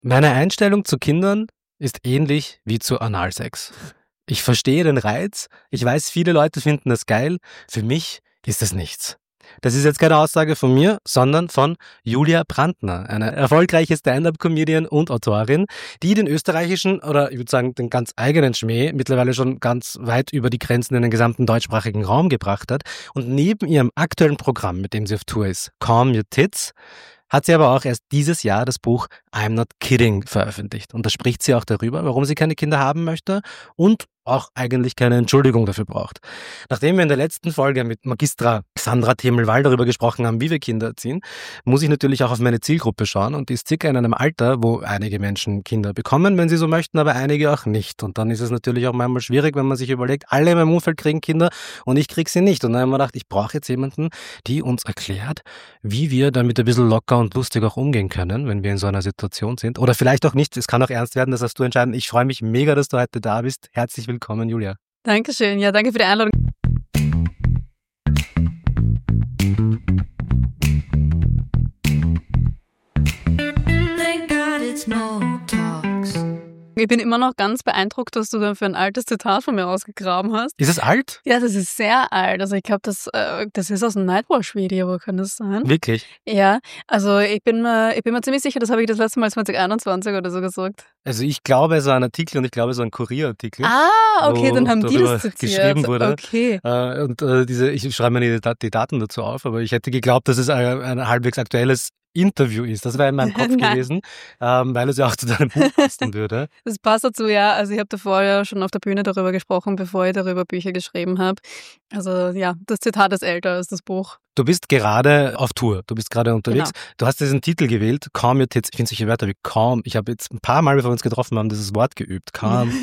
Meine Einstellung zu Kindern ist ähnlich wie zu Analsex. Ich verstehe den Reiz, ich weiß, viele Leute finden das geil, für mich ist es nichts. Das ist jetzt keine Aussage von mir, sondern von Julia Brandner, eine erfolgreiche Stand-up-Comedian und Autorin, die den österreichischen oder ich würde sagen den ganz eigenen Schmäh mittlerweile schon ganz weit über die Grenzen in den gesamten deutschsprachigen Raum gebracht hat. Und neben ihrem aktuellen Programm, mit dem sie auf Tour ist, Calm Your Tits, hat sie aber auch erst dieses Jahr das Buch I'm Not Kidding veröffentlicht. Und da spricht sie auch darüber, warum sie keine Kinder haben möchte und auch eigentlich keine Entschuldigung dafür braucht. Nachdem wir in der letzten Folge mit Magistra Sandra Themel-Wall darüber gesprochen haben, wie wir Kinder erziehen, muss ich natürlich auch auf meine Zielgruppe schauen und die ist circa in einem Alter, wo einige Menschen Kinder bekommen, wenn sie so möchten, aber einige auch nicht. Und dann ist es natürlich auch manchmal schwierig, wenn man sich überlegt, alle in meinem Umfeld kriegen Kinder und ich kriege sie nicht. Und dann haben wir gedacht, ich brauche jetzt jemanden, die uns erklärt, wie wir damit ein bisschen locker und lustig auch umgehen können, wenn wir in so einer Situation sind. Oder vielleicht auch nicht, es kann auch ernst werden, das hast du entscheiden. Ich freue mich mega, dass du heute da bist. Herzlich willkommen, Julia. Dankeschön. Ja, danke für die Einladung. Ich bin immer noch ganz beeindruckt, was du da für ein altes Zitat von mir ausgegraben hast. Ist es alt? Ja, das ist sehr alt. Also ich glaube, das ist aus einem Nightwatch-Video, kann das sein? Wirklich? Ja, also ich bin mir ziemlich sicher, das habe ich das letzte Mal 2021 oder so gesagt. Also ich glaube, es war ein Artikel und ich glaube, es war ein Kurierartikel. Ah, okay, dann haben die das zitiert. Geschrieben wurde. Okay. Ich schreibe mir die Daten dazu auf, aber ich hätte geglaubt, dass es ein halbwegs aktuelles Interview ist. Das wäre in meinem Kopf gewesen, weil es ja auch zu deinem Buch passen würde. Das passt dazu, ja. Also ich habe davor ja schon auf der Bühne darüber gesprochen, bevor ich darüber Bücher geschrieben habe. Also ja, das Zitat ist älter als das Buch. Du bist gerade auf Tour, du bist gerade unterwegs. Genau. Du hast diesen Titel gewählt, Calm Your Tits. Ich finde solche Wörter wie calm. Ich habe jetzt ein paar Mal, bevor wir uns getroffen haben, dieses Wort geübt. Calm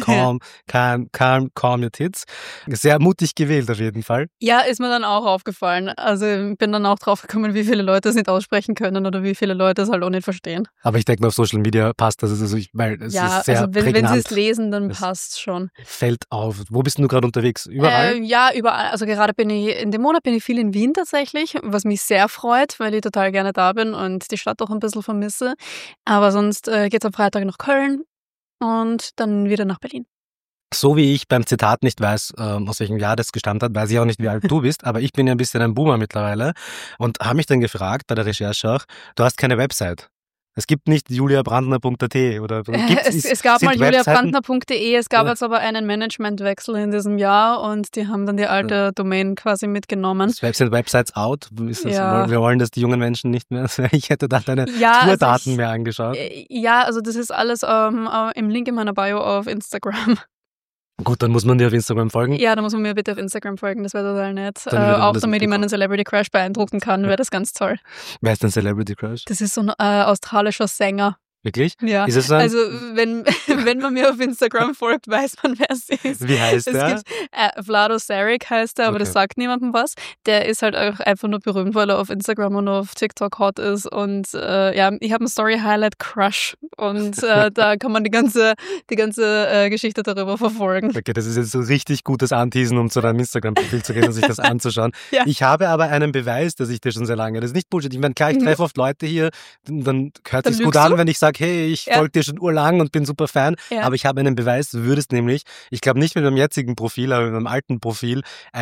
Your Tits. Sehr mutig gewählt auf jeden Fall. Ja, ist mir dann auch aufgefallen. Also ich bin dann auch drauf gekommen, wie viele Leute es nicht aussprechen können oder wie viele Leute es halt auch nicht verstehen. Aber ich denke mal, auf Social Media passt das. Weil es ist sehr also wenn prägnant. sie es lesen, dann passt schon. Fällt auf. Wo bist du gerade unterwegs? Überall? Ja, überall. Also gerade in dem Monat bin ich viel in Wien tatsächlich, was mich sehr freut, weil ich total gerne da bin und die Stadt auch ein bisschen vermisse. Aber sonst geht's am Freitag nach Köln und dann wieder nach Berlin. So wie ich beim Zitat nicht weiß, aus welchem Jahr das gestammt hat, weiß ich auch nicht, wie alt du bist, aber ich bin ja ein bisschen ein Boomer mittlerweile und habe mich dann gefragt, bei der Recherche auch, du hast keine Website. Es gibt nicht juliabrandner.at oder es gab mal juliabrandner.de, es gab jetzt aber einen Managementwechsel in diesem Jahr und die haben dann die alte Domain quasi mitgenommen. Sind Websites out? Wir wollen das die jungen Menschen nicht mehr. Ich hätte da deine Tourdaten mehr angeschaut. Ja, also das ist alles im Link in meiner Bio auf Instagram. Gut, dann muss man dir auf Instagram folgen. Ja, dann muss man mir bitte auf Instagram folgen, das wäre total nett. Auch damit ich meinen Celebrity Crush beeindrucken kann, wäre das ganz toll. Wer ist dein Celebrity Crush? Das ist so ein australischer Sänger. Wirklich? Ja. Ist es so also wenn man mir auf Instagram folgt, weiß man, wer es ist. Wie heißt der? Vlado Sarek heißt er, aber das sagt niemandem was. Der ist halt auch einfach nur berühmt, weil er auf Instagram und auf TikTok hot ist. Und ich habe einen Story-Highlight-Crush. Und da kann man die ganze Geschichte darüber verfolgen. Okay, das ist jetzt so richtig gutes Anteasen, um zu deinem Instagram-Profil zu gehen und sich das anzuschauen. Ja. Ich habe aber einen Beweis, dass ich dir schon sehr lange, das ist nicht Bullshit. Ich meine, klar, ich treffe oft Leute hier, dann hört sich's gut an, wenn ich sage, hey, ich folge dir schon urlang und bin super Fan, aber ich habe einen Beweis, du würdest nämlich, ich glaube nicht mit meinem jetzigen Profil, aber mit meinem alten Profil,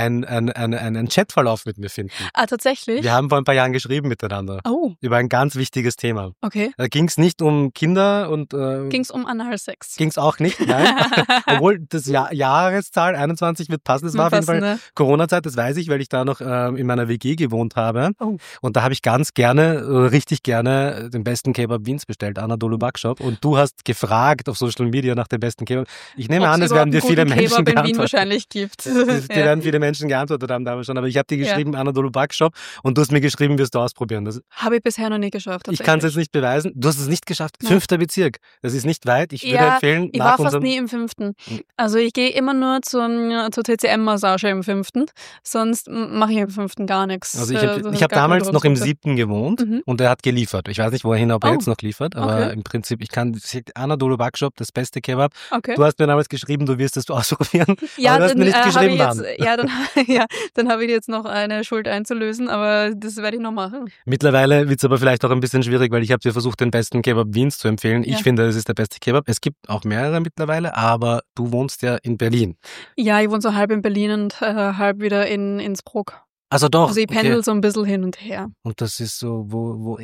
einen Chatverlauf mit mir finden. Ah, tatsächlich? Wir haben vor ein paar Jahren geschrieben miteinander. Oh. Über ein ganz wichtiges Thema. Okay. Da ging es nicht um Kinder und... ging es um Analsex? Ging es auch nicht, nein. Obwohl das Jahreszahl 21 wird passen. Das war auf jeden Fall Corona-Zeit, das weiß ich, weil ich da noch in meiner WG gewohnt habe. Oh. Und da habe ich richtig gerne den besten Kebab Wiens bestellt, Anadolu Backshop. Und du hast gefragt auf Social Media nach dem besten Kebab. Ich nehme an, es werden dir viele Menschen geantwortet. In Wien wahrscheinlich gibt. Die werden viele Menschen geantwortet haben damals schon. Aber ich habe dir geschrieben, Anadolu Backshop. Und du hast mir geschrieben, wirst du ausprobieren. Habe ich bisher noch nie geschafft. Ich kann es jetzt nicht beweisen. Du hast es nicht geschafft. Nein. 5. Bezirk. Das ist nicht weit. Ich würde empfehlen, ich war fast nie im 5. Also ich gehe immer nur zur TCM-Massage im 5. Sonst mache ich im 5. gar nichts. Also ich habe damals noch im 7. gewohnt und er hat geliefert. Ich weiß nicht, wohin, ob er jetzt noch liefert, aber ja im Prinzip, Anadolu Backshop, das beste Kebab. Okay. Du hast mir damals geschrieben, du wirst es ausprobieren, Ja, aber du hast mir nicht geschrieben, wann. Dann habe ich jetzt noch eine Schuld einzulösen, aber das werde ich noch machen. Mittlerweile wird es aber vielleicht auch ein bisschen schwierig, weil ich habe dir versucht, den besten Kebab Wiens zu empfehlen. Ich finde, es ist der beste Kebab. Es gibt auch mehrere mittlerweile, aber du wohnst ja in Berlin. Ja, ich wohne so halb in Berlin und halb wieder in Innsbruck. Also doch. Also ich pendel so ein bisschen hin und her. Und das ist so, wo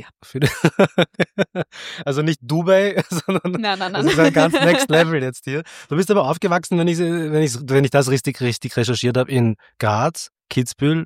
also nicht Dubai, sondern nein. Das ist ein ganz Next Level jetzt hier. Du bist aber aufgewachsen, wenn ich das richtig recherchiert habe, in Graz, Kitzbühel,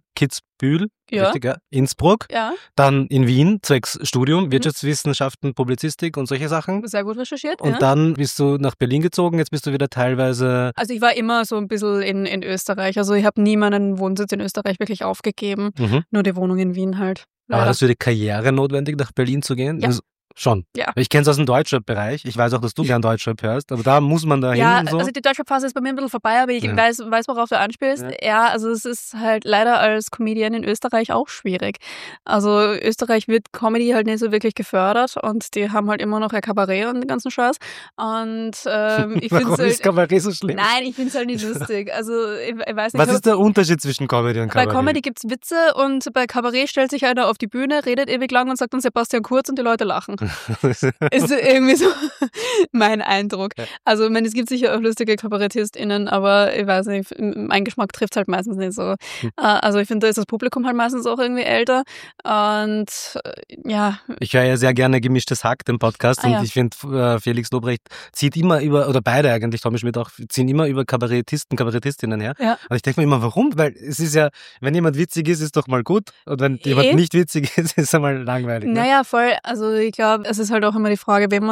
ja. Richtig, ja, Innsbruck, ja. Dann in Wien, zwecks Studium, Wirtschaftswissenschaften, Publizistik und solche Sachen. Sehr gut recherchiert. Und dann bist du nach Berlin gezogen, jetzt bist du wieder teilweise... Also ich war immer so ein bisschen in Österreich, also ich habe nie meinen Wohnsitz in Österreich wirklich aufgegeben, nur die Wohnung in Wien halt. Leider. Aber hast du die Karriere notwendig, nach Berlin zu gehen? Ja. Schon. Ja. Ich kenne es aus dem Deutschrap-Bereich. Ich weiß auch, dass du gern Deutschrap hörst, aber da muss man da hin. Ja, und so. Also die Deutschrap-Phase ist bei mir ein bisschen vorbei, aber ich weiß, worauf du anspielst. Ja, also es ist halt leider als Comedian in Österreich auch schwierig. Also Österreich wird Comedy halt nicht so wirklich gefördert und die haben halt immer noch ein Kabarett und den ganzen Scheiß. Und ich finde es ist Kabarett so schlimm? Nein, ich finde es halt nicht lustig. Also ich weiß nicht. Was ist der Unterschied zwischen Comedy und Kabarett? Bei Comedy gibt's Witze und bei Kabarett stellt sich einer auf die Bühne, redet ewig lang und sagt dann Sebastian Kurz und die Leute lachen. Ist irgendwie so mein Eindruck. Also, ich meine, es gibt sicher auch lustige KabarettistInnen, aber ich weiß nicht, mein Geschmack trifft es halt meistens nicht so. Also, ich finde, da ist das Publikum halt meistens auch irgendwie älter und ja. Ich höre ja sehr gerne Gemischtes Hack, den Podcast, und ich finde, Felix Lobrecht zieht immer über, oder beide eigentlich, Tommy Schmidt auch, ziehen immer über Kabarettistinnen her. Ja. Und ich denke mir immer, warum? Weil es ist ja, wenn jemand witzig ist doch mal gut, und wenn jemand nicht witzig ist er mal langweilig. Ne? Naja, voll. Also, ich glaube, es ist halt auch immer die Frage, wen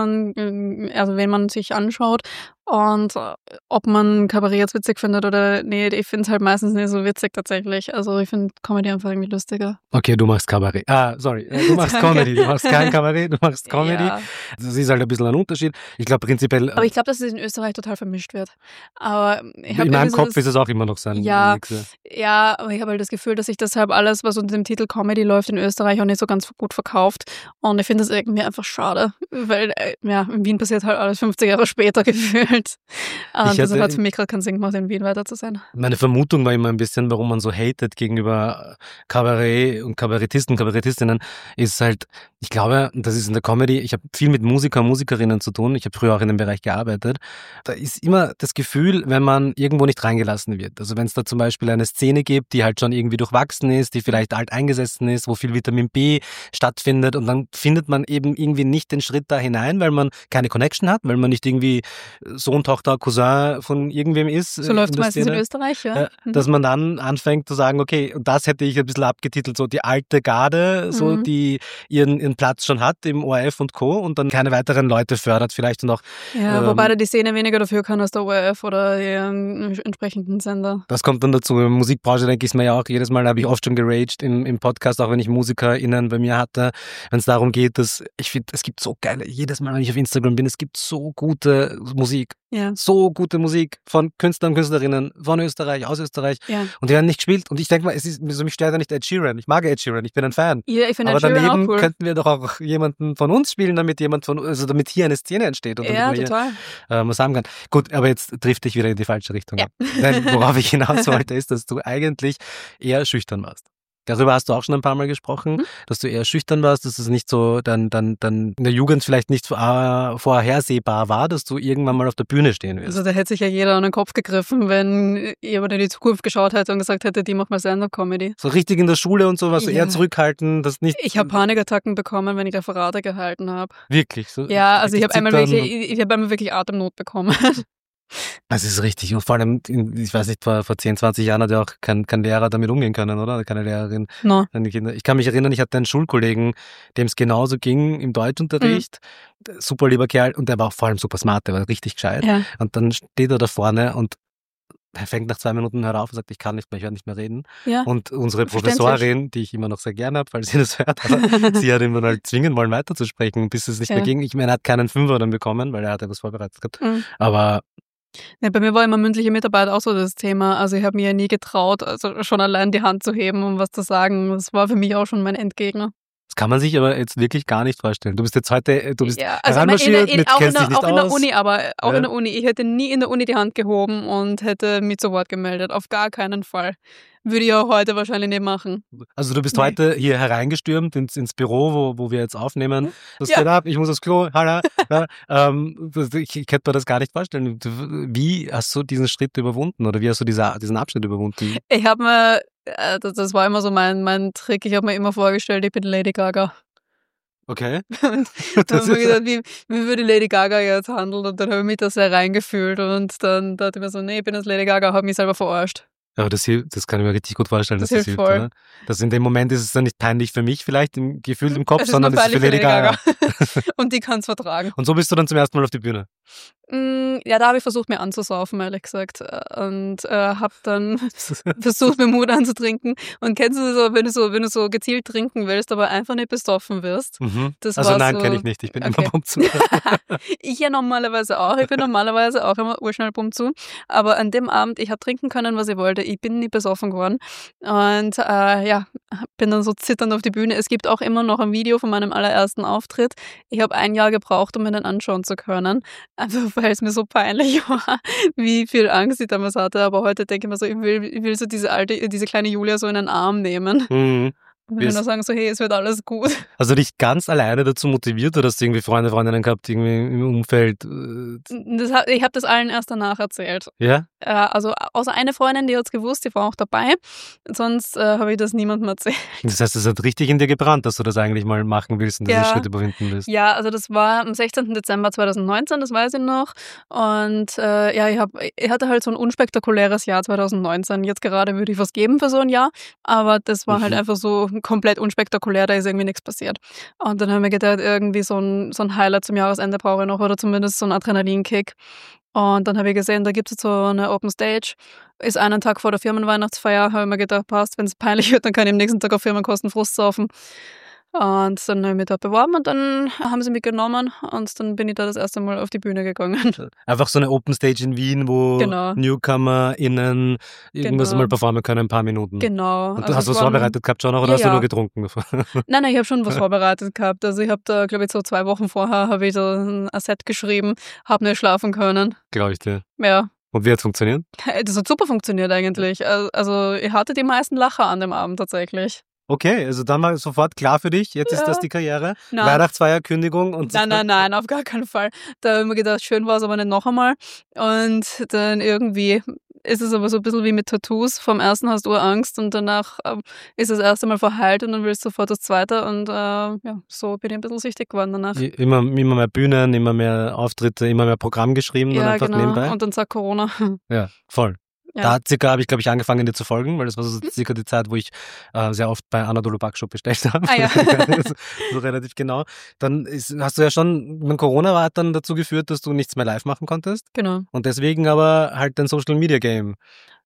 man sich anschaut und ob man Kabarett jetzt witzig findet oder nicht. Ich finde es halt meistens nicht so witzig tatsächlich. Also ich finde Comedy einfach irgendwie lustiger. Okay, du machst Kabarett. Du machst Comedy. Du machst kein Kabarett, du machst Comedy. Ja. Das ist halt ein bisschen ein Unterschied. Ich glaube prinzipiell... Aber ich glaube, dass es in Österreich total vermischt wird. Aber in meinem Kopf ist es auch immer noch sein. Ja, aber ich habe halt das Gefühl, dass sich deshalb alles, was unter dem Titel Comedy läuft, in Österreich auch nicht so ganz gut verkauft. Und ich finde das irgendwie einfach schade. Weil in Wien passiert halt alles 50 Jahre später gefühlt. Deshalb hat es für mich gerade keinen Sinn gemacht, in Wien weiter zu sein. Meine Vermutung war immer ein bisschen, warum man so hatet gegenüber Kabarett und Kabarettisten, Kabarettistinnen, ist halt, ich glaube, das ist in der Comedy, ich habe viel mit Musiker und Musikerinnen zu tun, ich habe früher auch in dem Bereich gearbeitet, da ist immer das Gefühl, wenn man irgendwo nicht reingelassen wird. Also wenn es da zum Beispiel eine Szene gibt, die halt schon irgendwie durchwachsen ist, die vielleicht alt eingesessen ist, wo viel Vitamin B stattfindet, und dann findet man eben irgendwie nicht den Schritt da hinein, weil man keine Connection hat, weil man nicht irgendwie Sohn, Tochter, Cousin von irgendwem ist. So läuft es meistens in Österreich, ja. Dass man dann anfängt zu sagen, okay, und das hätte ich ein bisschen abgetitelt, so die alte Garde, so die ihren Platz schon hat im ORF und Co. und dann keine weiteren Leute fördert vielleicht und auch... Ja, wobei da die Szene weniger dafür kann als der ORF oder die entsprechenden Sender. Das kommt dann dazu. In der Musikbranche denke ich es mir ja auch, jedes Mal habe ich oft schon geraged im Podcast, auch wenn ich MusikerInnen bei mir hatte, wenn es darum geht, dass ich finde, es gibt so geile, jedes Mal, wenn ich auf Instagram bin, es gibt so gute Musik. Ja. So gute Musik von Künstlern und Künstlerinnen von Österreich, aus Österreich. Ja. Und die werden nicht gespielt. Und ich denke mal, mich stört ja nicht Ed Sheeran. Ich mag Ed Sheeran, ich bin ein Fan. Ja, ich finde Aber Ed Sheeran daneben auch cool. könnten wir doch auch jemanden von uns spielen, damit damit hier eine Szene entsteht. Und ja, damit total. Hier, was sagen kann. Gut, aber jetzt trifft dich wieder in die falsche Richtung ab. Denn worauf ich hinaus wollte, ist, dass du eigentlich eher schüchtern warst. Darüber hast du auch schon ein paar Mal gesprochen, dass du eher schüchtern warst, dass es nicht so dann in der Jugend vielleicht nicht vorhersehbar war, dass du irgendwann mal auf der Bühne stehen wirst. Also da hätte sich ja jeder an den Kopf gegriffen, wenn jemand in die Zukunft geschaut hätte und gesagt hätte, die macht mal Stand-up-Comedy. So richtig in der Schule und so, warst du eher zurückhaltend, das nicht... Ich habe Panikattacken bekommen, wenn ich Referate gehalten habe. Wirklich? So, ja, also ich habe einmal wirklich Atemnot bekommen. Das ist richtig. Und vor allem, ich weiß nicht, vor 10, 20 Jahren hat ja auch kein Lehrer damit umgehen können, oder? Keine Lehrerin. No. Ich kann mich erinnern, ich hatte einen Schulkollegen, dem es genauso ging im Deutschunterricht. Super lieber Kerl. Und der war auch vor allem super smart, der war richtig gescheit. Ja. Und dann steht er da vorne und er fängt nach 2 Minuten auf und sagt, ich kann nicht mehr, ich werde nicht mehr reden. Ja. Und unsere Professorin, die ich immer noch sehr gerne habe, weil sie das hört, aber sie hat ihn dann halt zwingen wollen, weiterzusprechen, bis es nicht mehr ging. Ich meine, er hat keinen Fünfer dann bekommen, weil er hat etwas vorbereitet gehabt. Aber... Ja, bei mir war immer mündliche Mitarbeit auch so das Thema. Also ich habe mir ja nie getraut, also schon allein die Hand zu heben, um was zu sagen. Das war für mich auch schon mein Endgegner. Das kann man sich aber jetzt wirklich gar nicht vorstellen. Du bist jetzt heute, du bist also heranmarschiert, kennst dich nicht auch in der aus. Uni, aber auch in der Uni. Ich hätte nie in der Uni die Hand gehoben und hätte mich zu Wort gemeldet. Auf gar keinen Fall. Würde ich auch heute wahrscheinlich nicht machen. Also du bist heute hier hereingestürmt ins Büro, wo wir jetzt aufnehmen. Das geht ab, ich muss aufs Klo, hallo. Ich könnte mir das gar nicht vorstellen. Wie hast du diesen Schritt überwunden oder wie hast du diesen Abschnitt überwunden? Ich habe mir, das war immer so mein Trick, ich habe mir immer vorgestellt, ich bin Lady Gaga. Okay. Und dann habe ich gedacht, wie würde Lady Gaga jetzt handeln? Und dann habe ich mich da sehr reingefühlt und dann dachte ich mir so, nee, ich bin jetzt Lady Gaga, habe mich selber verarscht. Aber das kann ich mir richtig gut vorstellen, dass das hilft, voll. oder? Dass in dem Moment ist es dann nicht peinlich für mich vielleicht im Gefühl im Kopf, sondern es ist für Lady Gaga. Und die kann es vertragen. Und so bist du dann zum ersten Mal auf die Bühne? Ja, da habe ich versucht, mir anzusaufen, ehrlich gesagt. Und habe dann versucht, mir Mut anzutrinken. Und kennst du so, wenn du so gezielt trinken willst, aber einfach nicht besoffen wirst? Mhm. Also nein, kenne ich nicht. Ich bin immer Pump zu. Ich ja normalerweise auch. Ich bin normalerweise auch immer urschnell Pump zu. Aber an dem Abend, ich habe trinken können, was ich wollte. Ich bin nie besoffen geworden. Und bin dann so zitternd auf die Bühne. Es gibt auch immer noch ein Video von meinem allerersten Auftritt. Ich habe 1 Jahr gebraucht, um mir den anschauen zu können. Einfach weil es mir so peinlich war, wie viel Angst ich damals hatte. Aber heute denke ich mir so, ich will so diese kleine Julia so in den Arm nehmen. Mhm. Und dann sagen so, hey, es wird alles gut. Also dich ganz alleine dazu motiviert oder hast du irgendwie Freundinnen gehabt, irgendwie im Umfeld? Ich habe das allen erst danach erzählt. Ja? Also außer eine Freundin, die hat es gewusst, die war auch dabei. Sonst habe ich das niemandem erzählt. Das heißt, es hat richtig in dir gebrannt, dass du das eigentlich mal machen willst und diesen Schritt überwinden willst. Ja, also das war am 16. Dezember 2019, das weiß ich noch. Und ich hatte halt so ein unspektakuläres Jahr 2019. Jetzt gerade würde ich was geben für so ein Jahr. Aber das war halt einfach so komplett unspektakulär, da ist irgendwie nichts passiert. Und dann haben wir gedacht, irgendwie so ein Highlight zum Jahresende brauche ich noch oder zumindest so ein Adrenalinkick. Und dann habe ich gesehen, da gibt es so eine Open Stage, ist einen Tag vor der Firmenweihnachtsfeier, habe ich mir gedacht, passt, wenn es peinlich wird, dann kann ich am nächsten Tag auf Firmenkosten Frust saufen. Und dann habe ich mich dort beworben und dann haben sie mich genommen und dann bin ich da das erste Mal auf die Bühne gegangen. Einfach so eine Open Stage in Wien, wo NewcomerInnen irgendwas mal performen können, ein paar Minuten. Genau. Und du hast was vorbereitet gehabt schon oder hast du nur getrunken? Nein, ich habe schon was vorbereitet gehabt. Also ich habe da, glaube ich, so 2 Wochen vorher habe ich so ein Set geschrieben, habe nicht schlafen können. Glaube ich dir. Ja. Und wie hat es funktioniert? Das hat super funktioniert eigentlich. Also ich hatte die meisten Lacher an dem Abend tatsächlich. Okay, also dann war sofort klar für dich, jetzt ist das die Karriere, Weihnachtsfeier, Kündigung und Nein, auf gar keinen Fall. Da habe ich mir gedacht, schön war es aber nicht noch einmal. Und dann irgendwie ist es aber so ein bisschen wie mit Tattoos. Vom ersten hast du Angst und danach ist das erste Mal verheilt und dann willst du sofort das zweite und so bin ich ein bisschen süchtig geworden danach. Immer mehr Bühnen, immer mehr Auftritte, immer mehr Programm geschrieben dann einfach nebenbei. Und dann sagt Corona. Ja, voll. Ja. Da habe ich, glaube ich, angefangen, dir zu folgen, weil das war so circa die Zeit, wo ich sehr oft bei Anadolu Backshop bestellt habe. Ah, ja. So relativ genau. Dann hast du ja schon, Corona war dann dazu geführt, dass du nichts mehr live machen konntest. Genau. Und deswegen aber halt dein Social Media Game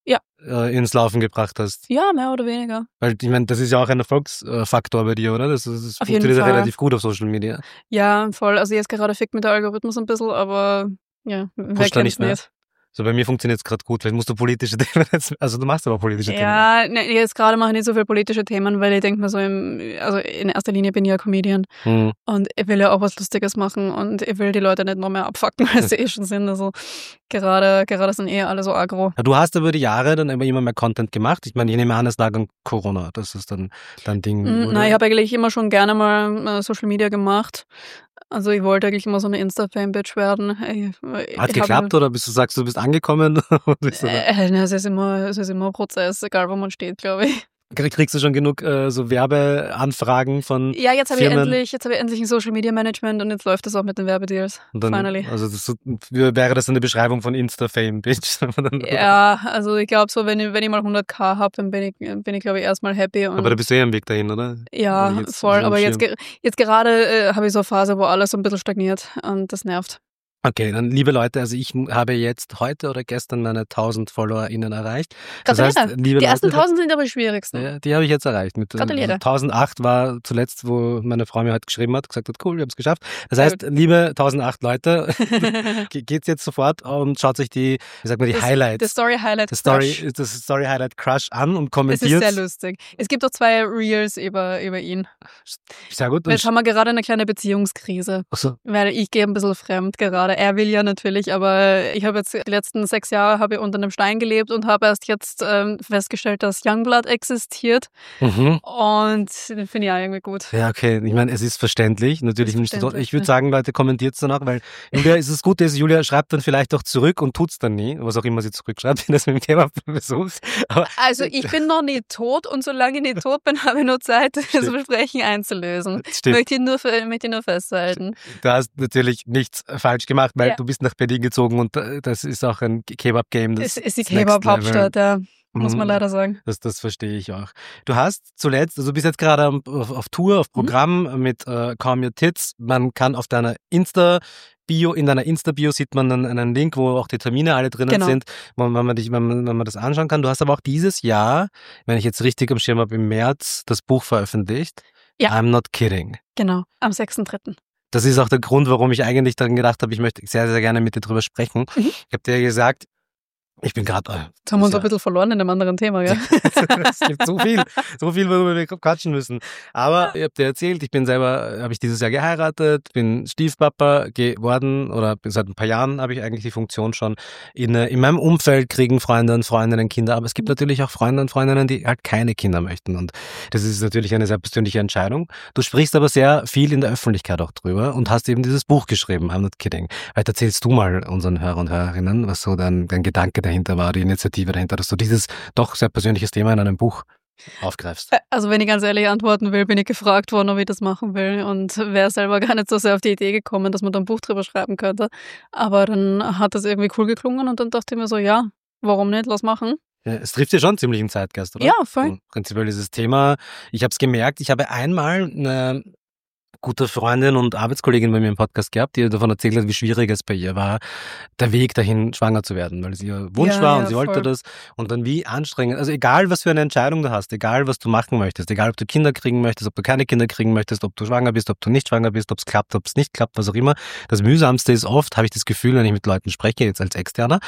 ins Laufen gebracht hast. Ja, mehr oder weniger. Weil ich meine, das ist ja auch ein Erfolgsfaktor bei dir, oder? Das funktioniert ja relativ gut auf Social Media. Ja, voll. Also jetzt gerade fickt mit der Algorithmus ein bisschen, aber ja, wer kennt's nicht. So, bei mir funktioniert es gerade gut. Vielleicht musst du politische Themen also du machst aber politische Themen. Ja, jetzt gerade mache ich nicht so viel politische Themen, weil ich denke mir so, also in erster Linie bin ich ja Comedian und ich will ja auch was Lustiges machen und ich will die Leute nicht noch mehr abfucken, weil sie schon sind. Also gerade sind alle so aggro. Ja, du hast über die Jahre dann immer mehr Content gemacht. Ich meine, ich nehme an, es lag an Corona. Das ist dann dein Ding, oder? Nein, ich habe eigentlich immer schon gerne mal Social Media gemacht. Also ich wollte eigentlich immer so eine Insta-Fame-Bitch werden. Hat geklappt oder sagst du, bist angekommen? Es ist immer ein Prozess, egal wo man steht, glaube ich. Kriegst du schon genug so Werbeanfragen von Ja, jetzt habe ich Firmen? Jetzt habe ich endlich ein Social Media Management und jetzt läuft das auch mit den Werbedeals. Dann, finally. Also wäre das eine Beschreibung von Insta-Fame, Bitch? Ja, also ich glaube so, wenn ich mal 100.000 habe, dann bin ich glaube ich erstmal happy. Aber da bist du ja am Weg dahin, oder? Ja, voll. Aber jetzt gerade habe ich so eine Phase, wo alles so ein bisschen stagniert und das nervt. Okay, dann liebe Leute, also ich habe jetzt heute oder gestern meine 1000 FollowerInnen erreicht. Das heißt, liebe die ersten 1000 sind aber die schwierigsten. Ja, die habe ich jetzt erreicht. Gratuliere. 1008 war zuletzt, wo meine Frau mir heute geschrieben hat, gesagt hat, cool, wir haben es geschafft. Das heißt, liebe 1008 Leute, geht's jetzt sofort und schaut euch die Highlights. Das Story Highlight Crush. Das Story Highlight Crush an und kommentiert. Das ist sehr lustig. Es gibt auch 2 Reels über ihn. Sehr gut. Jetzt haben wir gerade eine kleine Beziehungskrise. Ach so. Weil ich gehe ein bisschen fremd gerade. Er will ja natürlich, aber ich habe jetzt die letzten 6 Jahre unter einem Stein gelebt und habe erst jetzt festgestellt, dass Youngblood existiert. Und den finde ich auch irgendwie gut. Ja, okay. Ich meine, es ist verständlich. Natürlich nicht so. Ich würde sagen, Leute, kommentiert es danach, weil Julia, ist es gut, dass Julia schreibt dann vielleicht auch zurück und tut's dann nie, was auch immer sie zurückschreibt, wenn das mit dem Thema versucht. Also ich bin noch nie tot und solange ich nicht tot bin, habe ich nur Zeit, das Versprechen einzulösen. Stimmt. Möchte ich nur festhalten. Du hast natürlich nichts falsch gemacht, weil du bist nach Berlin gezogen und das ist auch ein Kebab-Game. Das ist die Kebab-Hauptstadt, ja. Muss man leider sagen. Das verstehe ich auch. Du hast zuletzt, also du bist jetzt gerade auf Tour, auf Programm mit Calm Your Tits. Man kann auf deiner Insta-Bio sieht man dann einen Link, wo auch die Termine alle drinnen sind, wenn man das anschauen kann. Du hast aber auch dieses Jahr, wenn ich jetzt richtig am Schirm habe, im März das Buch veröffentlicht. Ja. I'm Not Kidding. Genau, am 6.3. Das ist auch der Grund, warum ich eigentlich daran gedacht habe, ich möchte sehr, sehr gerne mit dir drüber sprechen. Ich habe dir gesagt, ich bin gerade... Jetzt haben wir uns ein bisschen verloren in einem anderen Thema, gell? Es gibt so viel, worüber wir quatschen müssen. Aber ich habe dir erzählt, habe ich dieses Jahr geheiratet, bin Stiefpapa geworden oder seit ein paar Jahren habe ich eigentlich die Funktion schon. In meinem Umfeld kriegen Freunde und Freundinnen Kinder, aber es gibt natürlich auch Freunde und Freundinnen, die halt keine Kinder möchten. Und das ist natürlich eine sehr persönliche Entscheidung. Du sprichst aber sehr viel in der Öffentlichkeit auch drüber und hast eben dieses Buch geschrieben, I'm Not Kidding. Vielleicht erzählst du mal unseren Hörer und Hörerinnen, was so dein Gedanke dahinter war, die Initiative dahinter, dass du dieses doch sehr persönliches Thema in einem Buch aufgreifst. Also wenn ich ganz ehrlich antworten will, bin ich gefragt worden, ob ich das machen will und wäre selber gar nicht so sehr auf die Idee gekommen, dass man da ein Buch drüber schreiben könnte. Aber dann hat das irgendwie cool geklungen und dann dachte ich mir so, ja, warum nicht, lass machen. Ja, es trifft ja schon ziemlich im Zeitgeist, oder? Ja, voll. Prinzipiell dieses Thema, ich habe es gemerkt, ich habe einmal eine gute Freundin und Arbeitskollegin bei mir im Podcast gehabt, die davon erzählt hat, wie schwierig es bei ihr war, der Weg dahin, schwanger zu werden, weil es ihr Wunsch war und sie wollte das. Und dann wie anstrengend, also egal, was für eine Entscheidung du hast, egal, was du machen möchtest, egal, ob du Kinder kriegen möchtest, ob du keine Kinder kriegen möchtest, ob du schwanger bist, ob du nicht schwanger bist, ob es klappt, ob es nicht klappt, was auch immer. Das Mühsamste ist oft, habe ich das Gefühl, wenn ich mit Leuten spreche, jetzt als Externer,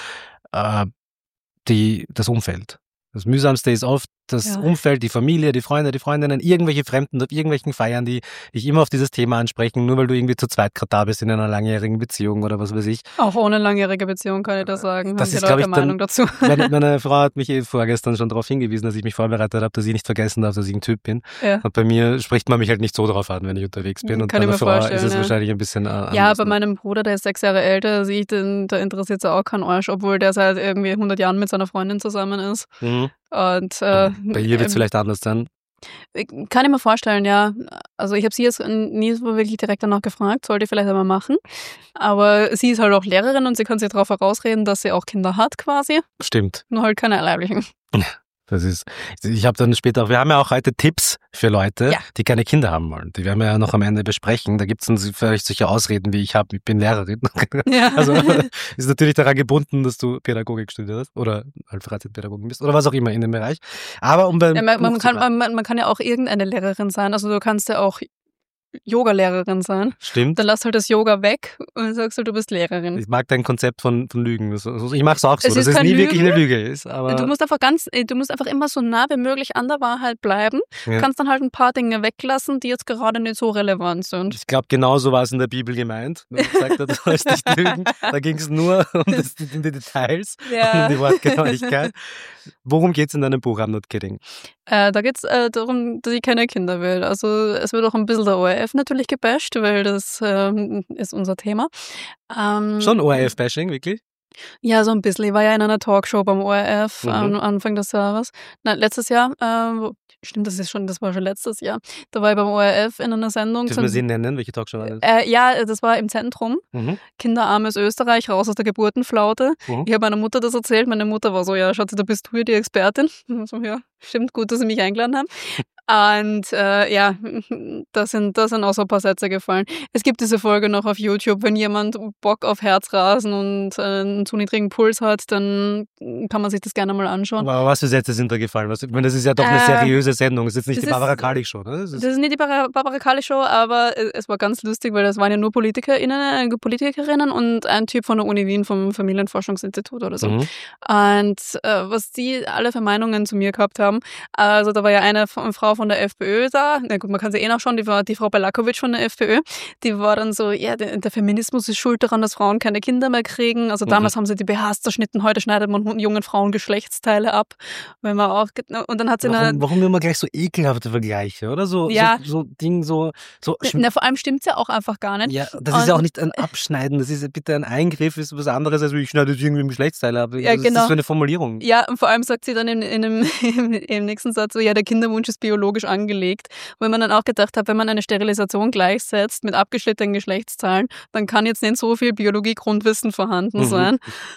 das Umfeld. Das Mühsamste ist oft das Umfeld, die Familie, die Freunde, die Freundinnen, irgendwelche Fremden auf irgendwelchen Feiern, die dich immer auf dieses Thema ansprechen, nur weil du irgendwie zu zweit gerade da bist in einer langjährigen Beziehung oder was weiß ich. Auch ohne langjährige Beziehung kann ich das sagen. Das ist, glaube ich, Meinung dazu. Meine Frau hat mich vorgestern schon darauf hingewiesen, dass ich mich vorbereitet habe, dass ich nicht vergessen darf, dass ich ein Typ bin. Ja. Und bei mir spricht man mich halt nicht so drauf an, wenn ich unterwegs bin. Und bei einer Frau ist es wahrscheinlich ein bisschen anders. Ja, bei meinem Bruder, der ist 6 Jahre älter, da interessiert es auch keinen Arsch, obwohl der seit irgendwie 100 Jahren mit seiner Freundin zusammen ist. Und bei ihr wird es vielleicht anders sein. Kann ich mir vorstellen, ja. Also ich habe sie jetzt nie so wirklich direkt danach gefragt, sollte ich vielleicht einmal machen. Aber sie ist halt auch Lehrerin und sie kann sich darauf herausreden, dass sie auch Kinder hat quasi. Stimmt. Nur halt keine leiblichen. Ich habe dann später, wir haben ja auch heute Tipps für Leute, die keine Kinder haben wollen. Die werden wir ja noch am Ende besprechen. Da gibt es vielleicht solche Ausreden, wie ich bin Lehrerin. Ja. Also ist natürlich daran gebunden, dass du Pädagogik studiert hast oder halt Freizeitpädagogin bist oder was auch immer in dem Bereich. Aber man kann ja auch irgendeine Lehrerin sein. Also du kannst ja auch Yoga-Lehrerin sein. Stimmt. Dann lass halt das Yoga weg und sagst du bist Lehrerin. Ich mag dein Konzept von Lügen. Ich mache es auch so, dass es nie wirklich eine Lüge ist. Aber du musst einfach immer so nah wie möglich an der Wahrheit bleiben. Ja. Du kannst dann halt ein paar Dinge weglassen, die jetzt gerade nicht so relevant sind. Ich glaube, genauso war es in der Bibel gemeint. Man sagt, du sollst nicht lügen. Da ging es nur um die Details und um die Wortgenauigkeit. Worum geht es in deinem Buch, I'm Not Kidding? Da geht es darum, dass ich keine Kinder will. Also es wird auch ein bisschen der ORF natürlich gebasht, weil das ist unser Thema. Schon ORF-Bashing, wirklich? Ja, so ein bisschen. Ich war ja in einer Talkshow beim ORF am Anfang des Jahres. Nein, letztes Jahr. Stimmt, das war schon letztes Jahr. Da war ich beim ORF in einer Sendung. Dürfen wir sie nennen? Welche Talkshow war das? Ja, das war im Zentrum. Kinderarmes Österreich, raus aus der Geburtenflaute. Ich habe meiner Mutter das erzählt. Meine Mutter war so, ja, Schatzi, da bist du ja die Expertin. So, ja, Stimmt, gut, dass Sie mich eingeladen haben. Und ja, da sind auch so ein paar Sätze gefallen. Es gibt diese Folge noch auf YouTube, wenn jemand Bock auf Herzrasen und einen zu niedrigen Puls hat, dann kann man sich das gerne mal anschauen. Aber was für Sätze sind da gefallen? Ich meine, das ist ja doch eine seriöse Sendung. Das ist jetzt nicht die Barbara Kalisch-Show, ne? Das ist nicht die Barbara Kalisch-Show, aber es war ganz lustig, weil das waren ja nur Politikerinnen und ein Typ von der Uni Wien vom Familienforschungsinstitut oder so. Und was die alle für Meinungen zu mir gehabt haben, also da war ja eine Frau von der FPÖ da, na gut, man kann sie nachschauen, die war die Frau Belakovic von der FPÖ, die war dann so, ja, der Feminismus ist schuld daran, dass Frauen keine Kinder mehr kriegen, also damals haben sie die BHs zerschnitten, heute schneidet man jungen Frauen Geschlechtsteile ab, wenn man auch, und dann hat sie warum immer gleich so ekelhafte Vergleiche, oder? So Ding, so. Na, vor allem stimmt's ja auch einfach gar nicht. Ja, das ist ja auch nicht ein Abschneiden, das ist ja bitte ein Eingriff, ist was anderes, als ich schneide jetzt irgendwie Geschlechtsteile ab. Ja, was ist das für eine Formulierung? Ja, und vor allem sagt sie dann im nächsten Satz so, ja, der Kinderwunsch ist biologisch angelegt. Wo man dann auch gedacht hat, wenn man eine Sterilisation gleichsetzt mit abgeschnittenen Geschlechtszahlen, dann kann jetzt nicht so viel Biologie-Grundwissen vorhanden sein.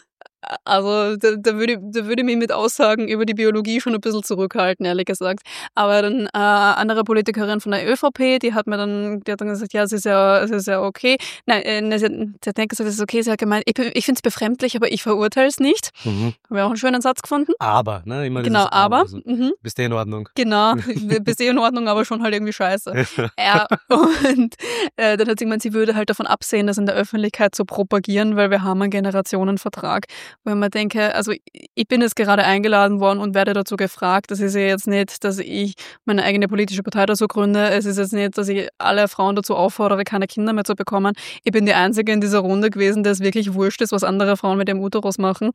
Also da würde ich mich mit Aussagen über die Biologie schon ein bisschen zurückhalten, ehrlich gesagt. Aber dann andere Politikerin von der ÖVP, die hat dann gesagt, ja, es ist ja okay. Nein, sie hat nicht gesagt, es ist okay. Sie hat gemeint, ich finde es befremdlich, aber ich verurteile es nicht. Habe ich auch einen schönen Satz gefunden. Aber, ne? Immer genau, aber. Also, bist du in Ordnung. Genau, bist du in Ordnung, aber schon halt irgendwie scheiße. Ja, und dann hat sie gemeint, sie würde halt davon absehen, das in der Öffentlichkeit zu propagieren, weil wir haben einen Generationenvertrag. Wenn man denke, also ich bin jetzt gerade eingeladen worden und werde dazu gefragt. Das ist ja jetzt nicht, dass ich meine eigene politische Partei dazu gründe. Es ist jetzt nicht, dass ich alle Frauen dazu auffordere, keine Kinder mehr zu bekommen. Ich bin die Einzige in dieser Runde gewesen, der es wirklich wurscht ist, was andere Frauen mit dem Uterus machen.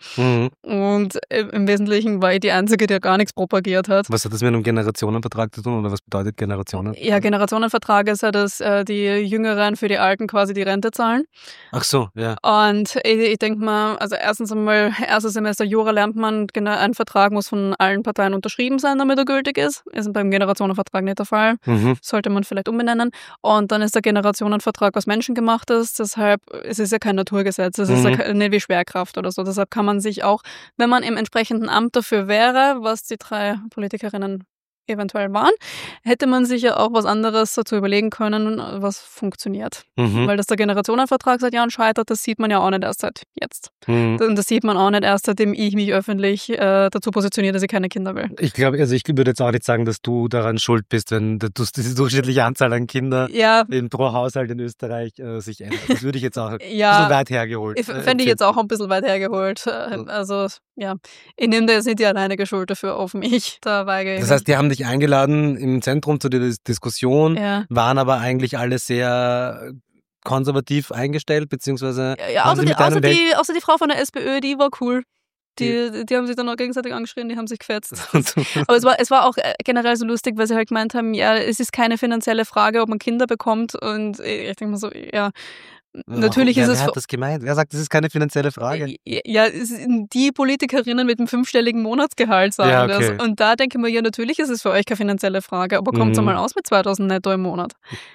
Und im Wesentlichen war ich die Einzige, die gar nichts propagiert hat. Was hat das mit einem Generationenvertrag zu tun oder was bedeutet Generationen? Ja, Generationenvertrag ist ja, dass die Jüngeren für die Alten quasi die Rente zahlen. Ach so, ja. Und ich denke mal, also erstens einmal, erstes Semester Jura lernt man, ein Vertrag muss von allen Parteien unterschrieben sein, damit er gültig ist. Ist beim Generationenvertrag nicht der Fall. Sollte man vielleicht umbenennen. Und dann ist der Generationenvertrag was menschengemachtes, deshalb es ist ja kein Naturgesetz, es ist ja nicht wie Schwerkraft oder so. Deshalb kann man sich auch, wenn man im entsprechenden Amt dafür wäre, was die 3 Politikerinnen eventuell waren, hätte man sich ja auch was anderes dazu überlegen können, was funktioniert. Weil dass der Generationenvertrag seit Jahren scheitert, das sieht man ja auch nicht erst seit jetzt. Und das sieht man auch nicht erst, seitdem ich mich öffentlich dazu positioniere, dass ich keine Kinder will. Ich glaube, also ich würde jetzt auch nicht sagen, dass du daran schuld bist, wenn diese durchschnittliche Anzahl an Kindern pro Haushalt in Österreich sich ändert. Das würde ich jetzt auch ein bisschen weit hergeholt. Fände ich jetzt auch ein bisschen weit hergeholt. Also, ja, ich nehme da jetzt nicht die alleinige Schuld dafür auf mich. Da weigere ich. Das heißt, die haben dich eingeladen im Zentrum zu der Diskussion, waren aber eigentlich alle sehr konservativ eingestellt, beziehungsweise außer die Frau von der SPÖ, die war cool. Die haben sich dann noch gegenseitig angeschrien, die haben sich gefetzt. Aber es war auch generell so lustig, weil sie halt gemeint haben, ja, es ist keine finanzielle Frage, ob man Kinder bekommt. Und ich denke mir so, ja, natürlich ist es... Wer hat das gemeint? Wer sagt, das ist keine finanzielle Frage? Ja, die Politikerinnen mit dem 5-stelligen Monatsgehalt sagen das. Und da denke ich mir, ja, natürlich ist es für euch keine finanzielle Frage, aber kommt es einmal aus mit 2.000 netto im Monat.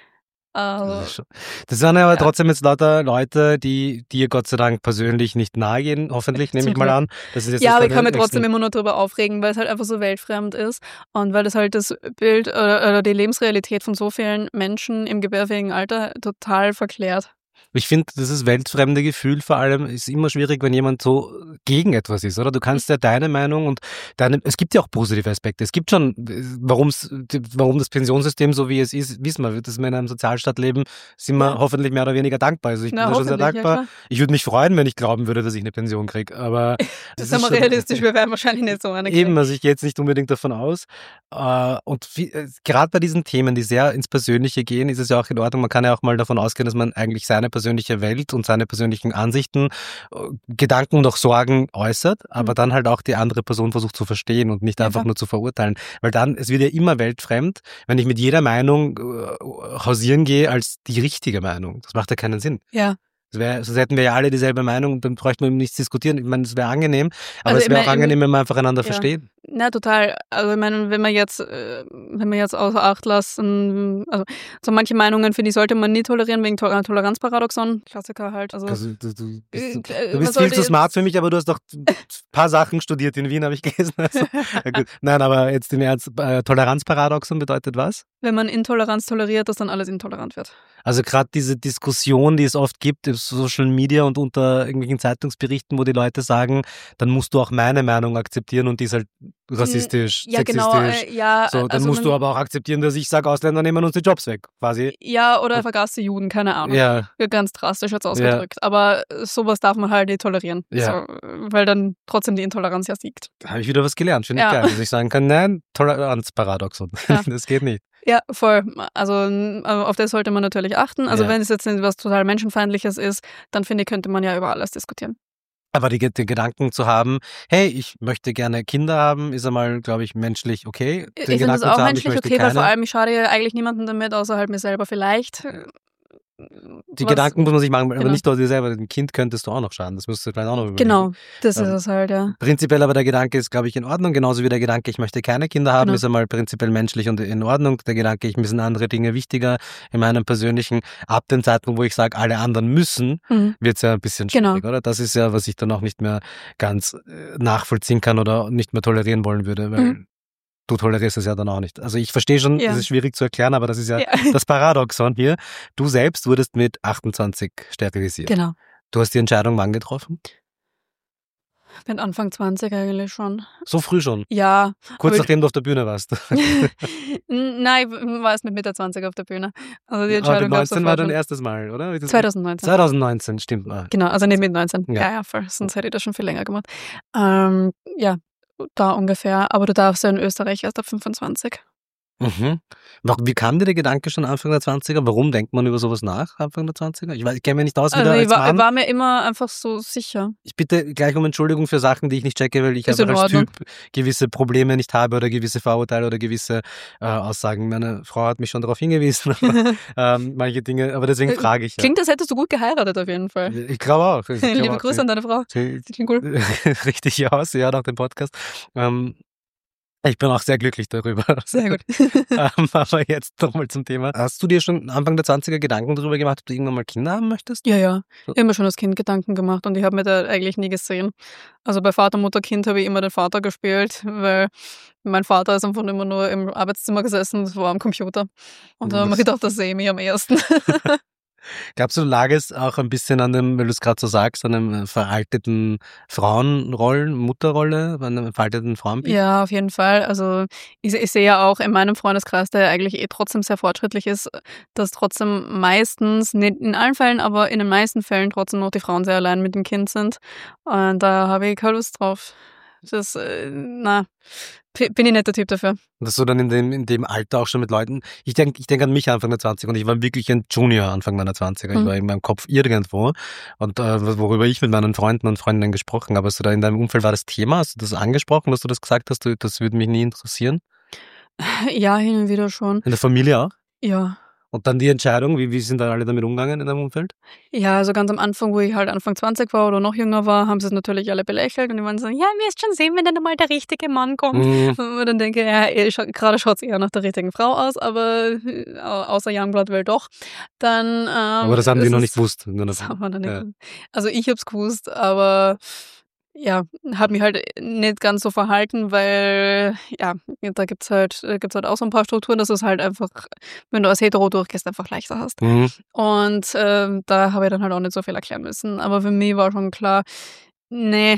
Also, das sind aber trotzdem jetzt lauter Leute, die dir Gott sei Dank persönlich nicht nahe gehen, hoffentlich, nehme ich mal an. Das ist jetzt aber ich kann mir trotzdem immer nur darüber aufregen, weil es halt einfach so weltfremd ist und weil das halt das Bild oder die Lebensrealität von so vielen Menschen im gebärfähigen Alter total verklärt. Ich finde, dieses weltfremde Gefühl vor allem ist immer schwierig, wenn jemand so gegen etwas ist, oder? Du kannst ja deine Meinung und es gibt ja auch positive Aspekte. Es gibt schon, warum das Pensionssystem so wie es ist, wissen wir, dass wir in einem Sozialstaat leben, sind wir hoffentlich mehr oder weniger dankbar. Also ich bin da schon sehr dankbar. Ja, ich würde mich freuen, wenn ich glauben würde, dass ich eine Pension kriege, aber das ist aber realistisch, wir werden wahrscheinlich nicht so eine kriegen. Eben, also ich gehe jetzt nicht unbedingt davon aus. Und gerade bei diesen Themen, die sehr ins Persönliche gehen, ist es ja auch in Ordnung. Man kann ja auch mal davon ausgehen, dass man eigentlich seine persönliche Welt und seine persönlichen Ansichten, Gedanken und auch Sorgen äußert, aber dann halt auch die andere Person versucht zu verstehen und nicht einfach nur zu verurteilen. Weil dann, es wird ja immer weltfremd, wenn ich mit jeder Meinung hausieren gehe als die richtige Meinung. Das macht ja keinen Sinn. Ja. Sonst hätten wir ja alle dieselbe Meinung und dann bräuchten wir nichts diskutieren. Ich meine, es wäre angenehm, aber es wäre auch angenehm, wenn wir einfach einander verstehen. Na, total. Also ich meine, wenn wir jetzt außer Acht lassen, also so manche Meinungen, finde ich, sollte man nie tolerieren wegen Toleranzparadoxon. Klassiker halt. Also du bist viel zu smart für mich, aber du hast doch paar Sachen studiert in Wien, habe ich gelesen. Also, nein, aber jetzt im Ernst, Toleranzparadoxon bedeutet was? Wenn man Intoleranz toleriert, dass dann alles intolerant wird. Also gerade diese Diskussion, die es oft gibt im Social Media und unter irgendwelchen Zeitungsberichten, wo die Leute sagen, dann musst du auch meine Meinung akzeptieren und die ist halt rassistisch, ja, sexistisch. Genau, ja, so, dann musst du aber auch akzeptieren, dass ich sage, Ausländer nehmen uns die Jobs weg, quasi. Ja, oder vergaß die Juden, keine Ahnung. Ja. Ganz drastisch jetzt ausgedrückt. Ja. Aber sowas darf man halt nicht tolerieren. Ja. So, weil dann trotzdem die Intoleranz ja siegt. Da habe ich wieder was gelernt, finde ich geil. Dass ich sagen kann, nein, Toleranzparadoxon. Ja. Das geht nicht. Ja, voll. Also auf das sollte man natürlich achten. Also wenn es jetzt nicht was total Menschenfeindliches ist, dann finde ich, könnte man ja über alles diskutieren. Aber den Gedanken zu haben, hey, ich möchte gerne Kinder haben, ist einmal, glaube ich, menschlich okay. Ich finde das auch menschlich okay, weil vor allem ich schade ja eigentlich niemanden damit, außer halt mir selber vielleicht. Die Gedanken muss man sich machen, aber nicht nur dir selber. Dem Kind könntest du auch noch schaden. Das musst du vielleicht auch noch überlegen. Genau, das ist es halt, ja. Prinzipiell aber der Gedanke ist, glaube ich, in Ordnung. Genauso wie der Gedanke, ich möchte keine Kinder haben, ist einmal prinzipiell menschlich und in Ordnung. Der Gedanke, mir sind andere Dinge wichtiger in meinem persönlichen. Ab dem Zeitpunkt, wo ich sage, alle anderen müssen, wird es ja ein bisschen schwierig, oder? Das ist ja, was ich dann auch nicht mehr ganz nachvollziehen kann oder nicht mehr tolerieren wollen würde, weil du tolerierst es ja dann auch nicht. Also ich verstehe schon, es ist schwierig zu erklären, aber das ist ja das Paradoxon hier. Du selbst wurdest mit 28 sterilisiert. Genau. Du hast die Entscheidung wann getroffen? Mit Anfang 20 eigentlich schon. So früh schon? Ja. Kurz nachdem du auf der Bühne warst? Nein, ich war erst mit Mitte 20 auf der Bühne. Also die Entscheidung aber 19 war dein erstes Mal, oder? 2019. 2019, stimmt. Genau, also nicht mit 19. Ja, voll. Sonst hätte ich das schon viel länger gemacht. Ja. Da ungefähr, aber du darfst ja in Österreich erst ab 25. Wie kam dir der Gedanke schon Anfang der 20er? Warum denkt man über sowas nach, Anfang der 20er? Ich kenne mich nicht aus. Also ich war mir immer einfach so sicher. Ich bitte gleich um Entschuldigung für Sachen, die ich nicht checke, weil ich einfach als Typ gewisse Probleme nicht habe oder gewisse Vorurteile oder gewisse Aussagen. Meine Frau hat mich schon darauf hingewiesen, manche Dinge, aber deswegen frage ich. Klingt, als hättest du gut geheiratet auf jeden Fall. Ich glaube auch. Liebe Grüße an deine Frau. Sieht cool. Richtig aus, ja, nach dem Podcast. Ich bin auch sehr glücklich darüber. Sehr gut. Aber jetzt nochmal zum Thema. Hast du dir schon Anfang der 20er Gedanken darüber gemacht, ob du irgendwann mal Kinder haben möchtest? Ja. Ich habe mir schon als Kind Gedanken gemacht und ich habe mir da eigentlich nie gesehen. Also bei Vater, Mutter, Kind habe ich immer den Vater gespielt, weil mein Vater ist einfach immer nur im Arbeitszimmer gesessen, das war am Computer. Und da habe ich mir gedacht, das sehe ich mich am ersten. Glaubst du, lag es auch ein bisschen an dem, weil du es gerade so sagst, an einem veralteten Frauenrollen, Mutterrolle, an einem veralteten Frauenbild? Ja, auf jeden Fall. Also ich sehe ja auch in meinem Freundeskreis, der eigentlich trotzdem sehr fortschrittlich ist, dass trotzdem meistens, nicht in allen Fällen, aber in den meisten Fällen trotzdem noch die Frauen sehr allein mit dem Kind sind. Und da habe ich keine Lust drauf. Das, bin ich nicht der Typ dafür. Dass du dann in dem Alter auch schon mit Leuten, ich denk an mich Anfang der 20er und ich war wirklich ein Junior Anfang meiner 20er. Ich war in meinem Kopf irgendwo und worüber ich mit meinen Freunden und Freundinnen gesprochen habe. Also da in deinem Umfeld war das Thema, hast du das angesprochen, dass du das gesagt hast, das würde mich nie interessieren? Ja, hin und wieder schon. In der Familie auch? Ja. Und dann die Entscheidung, wie sind da alle damit umgegangen in deinem Umfeld? Ja, also ganz am Anfang, wo ich halt Anfang 20 war oder noch jünger war, haben sie es natürlich alle belächelt und die waren so, ja, wir wirst schon sehen, wenn dann mal der richtige Mann kommt. Und dann denke ich, ja, gerade schaut es eher nach der richtigen Frau aus, aber außer Youngblood will doch. Dann, aber das haben die noch nicht gewusst. Das haben wir noch nicht gewusst. Also ich hab's gewusst, aber ja, habe mich halt nicht ganz so verhalten, weil ja, da gibt's halt auch so ein paar Strukturen, dass du es halt einfach, wenn du als Hetero durchgehst, einfach leichter hast. Und da habe ich dann halt auch nicht so viel erklären müssen. Aber für mich war schon klar, nee,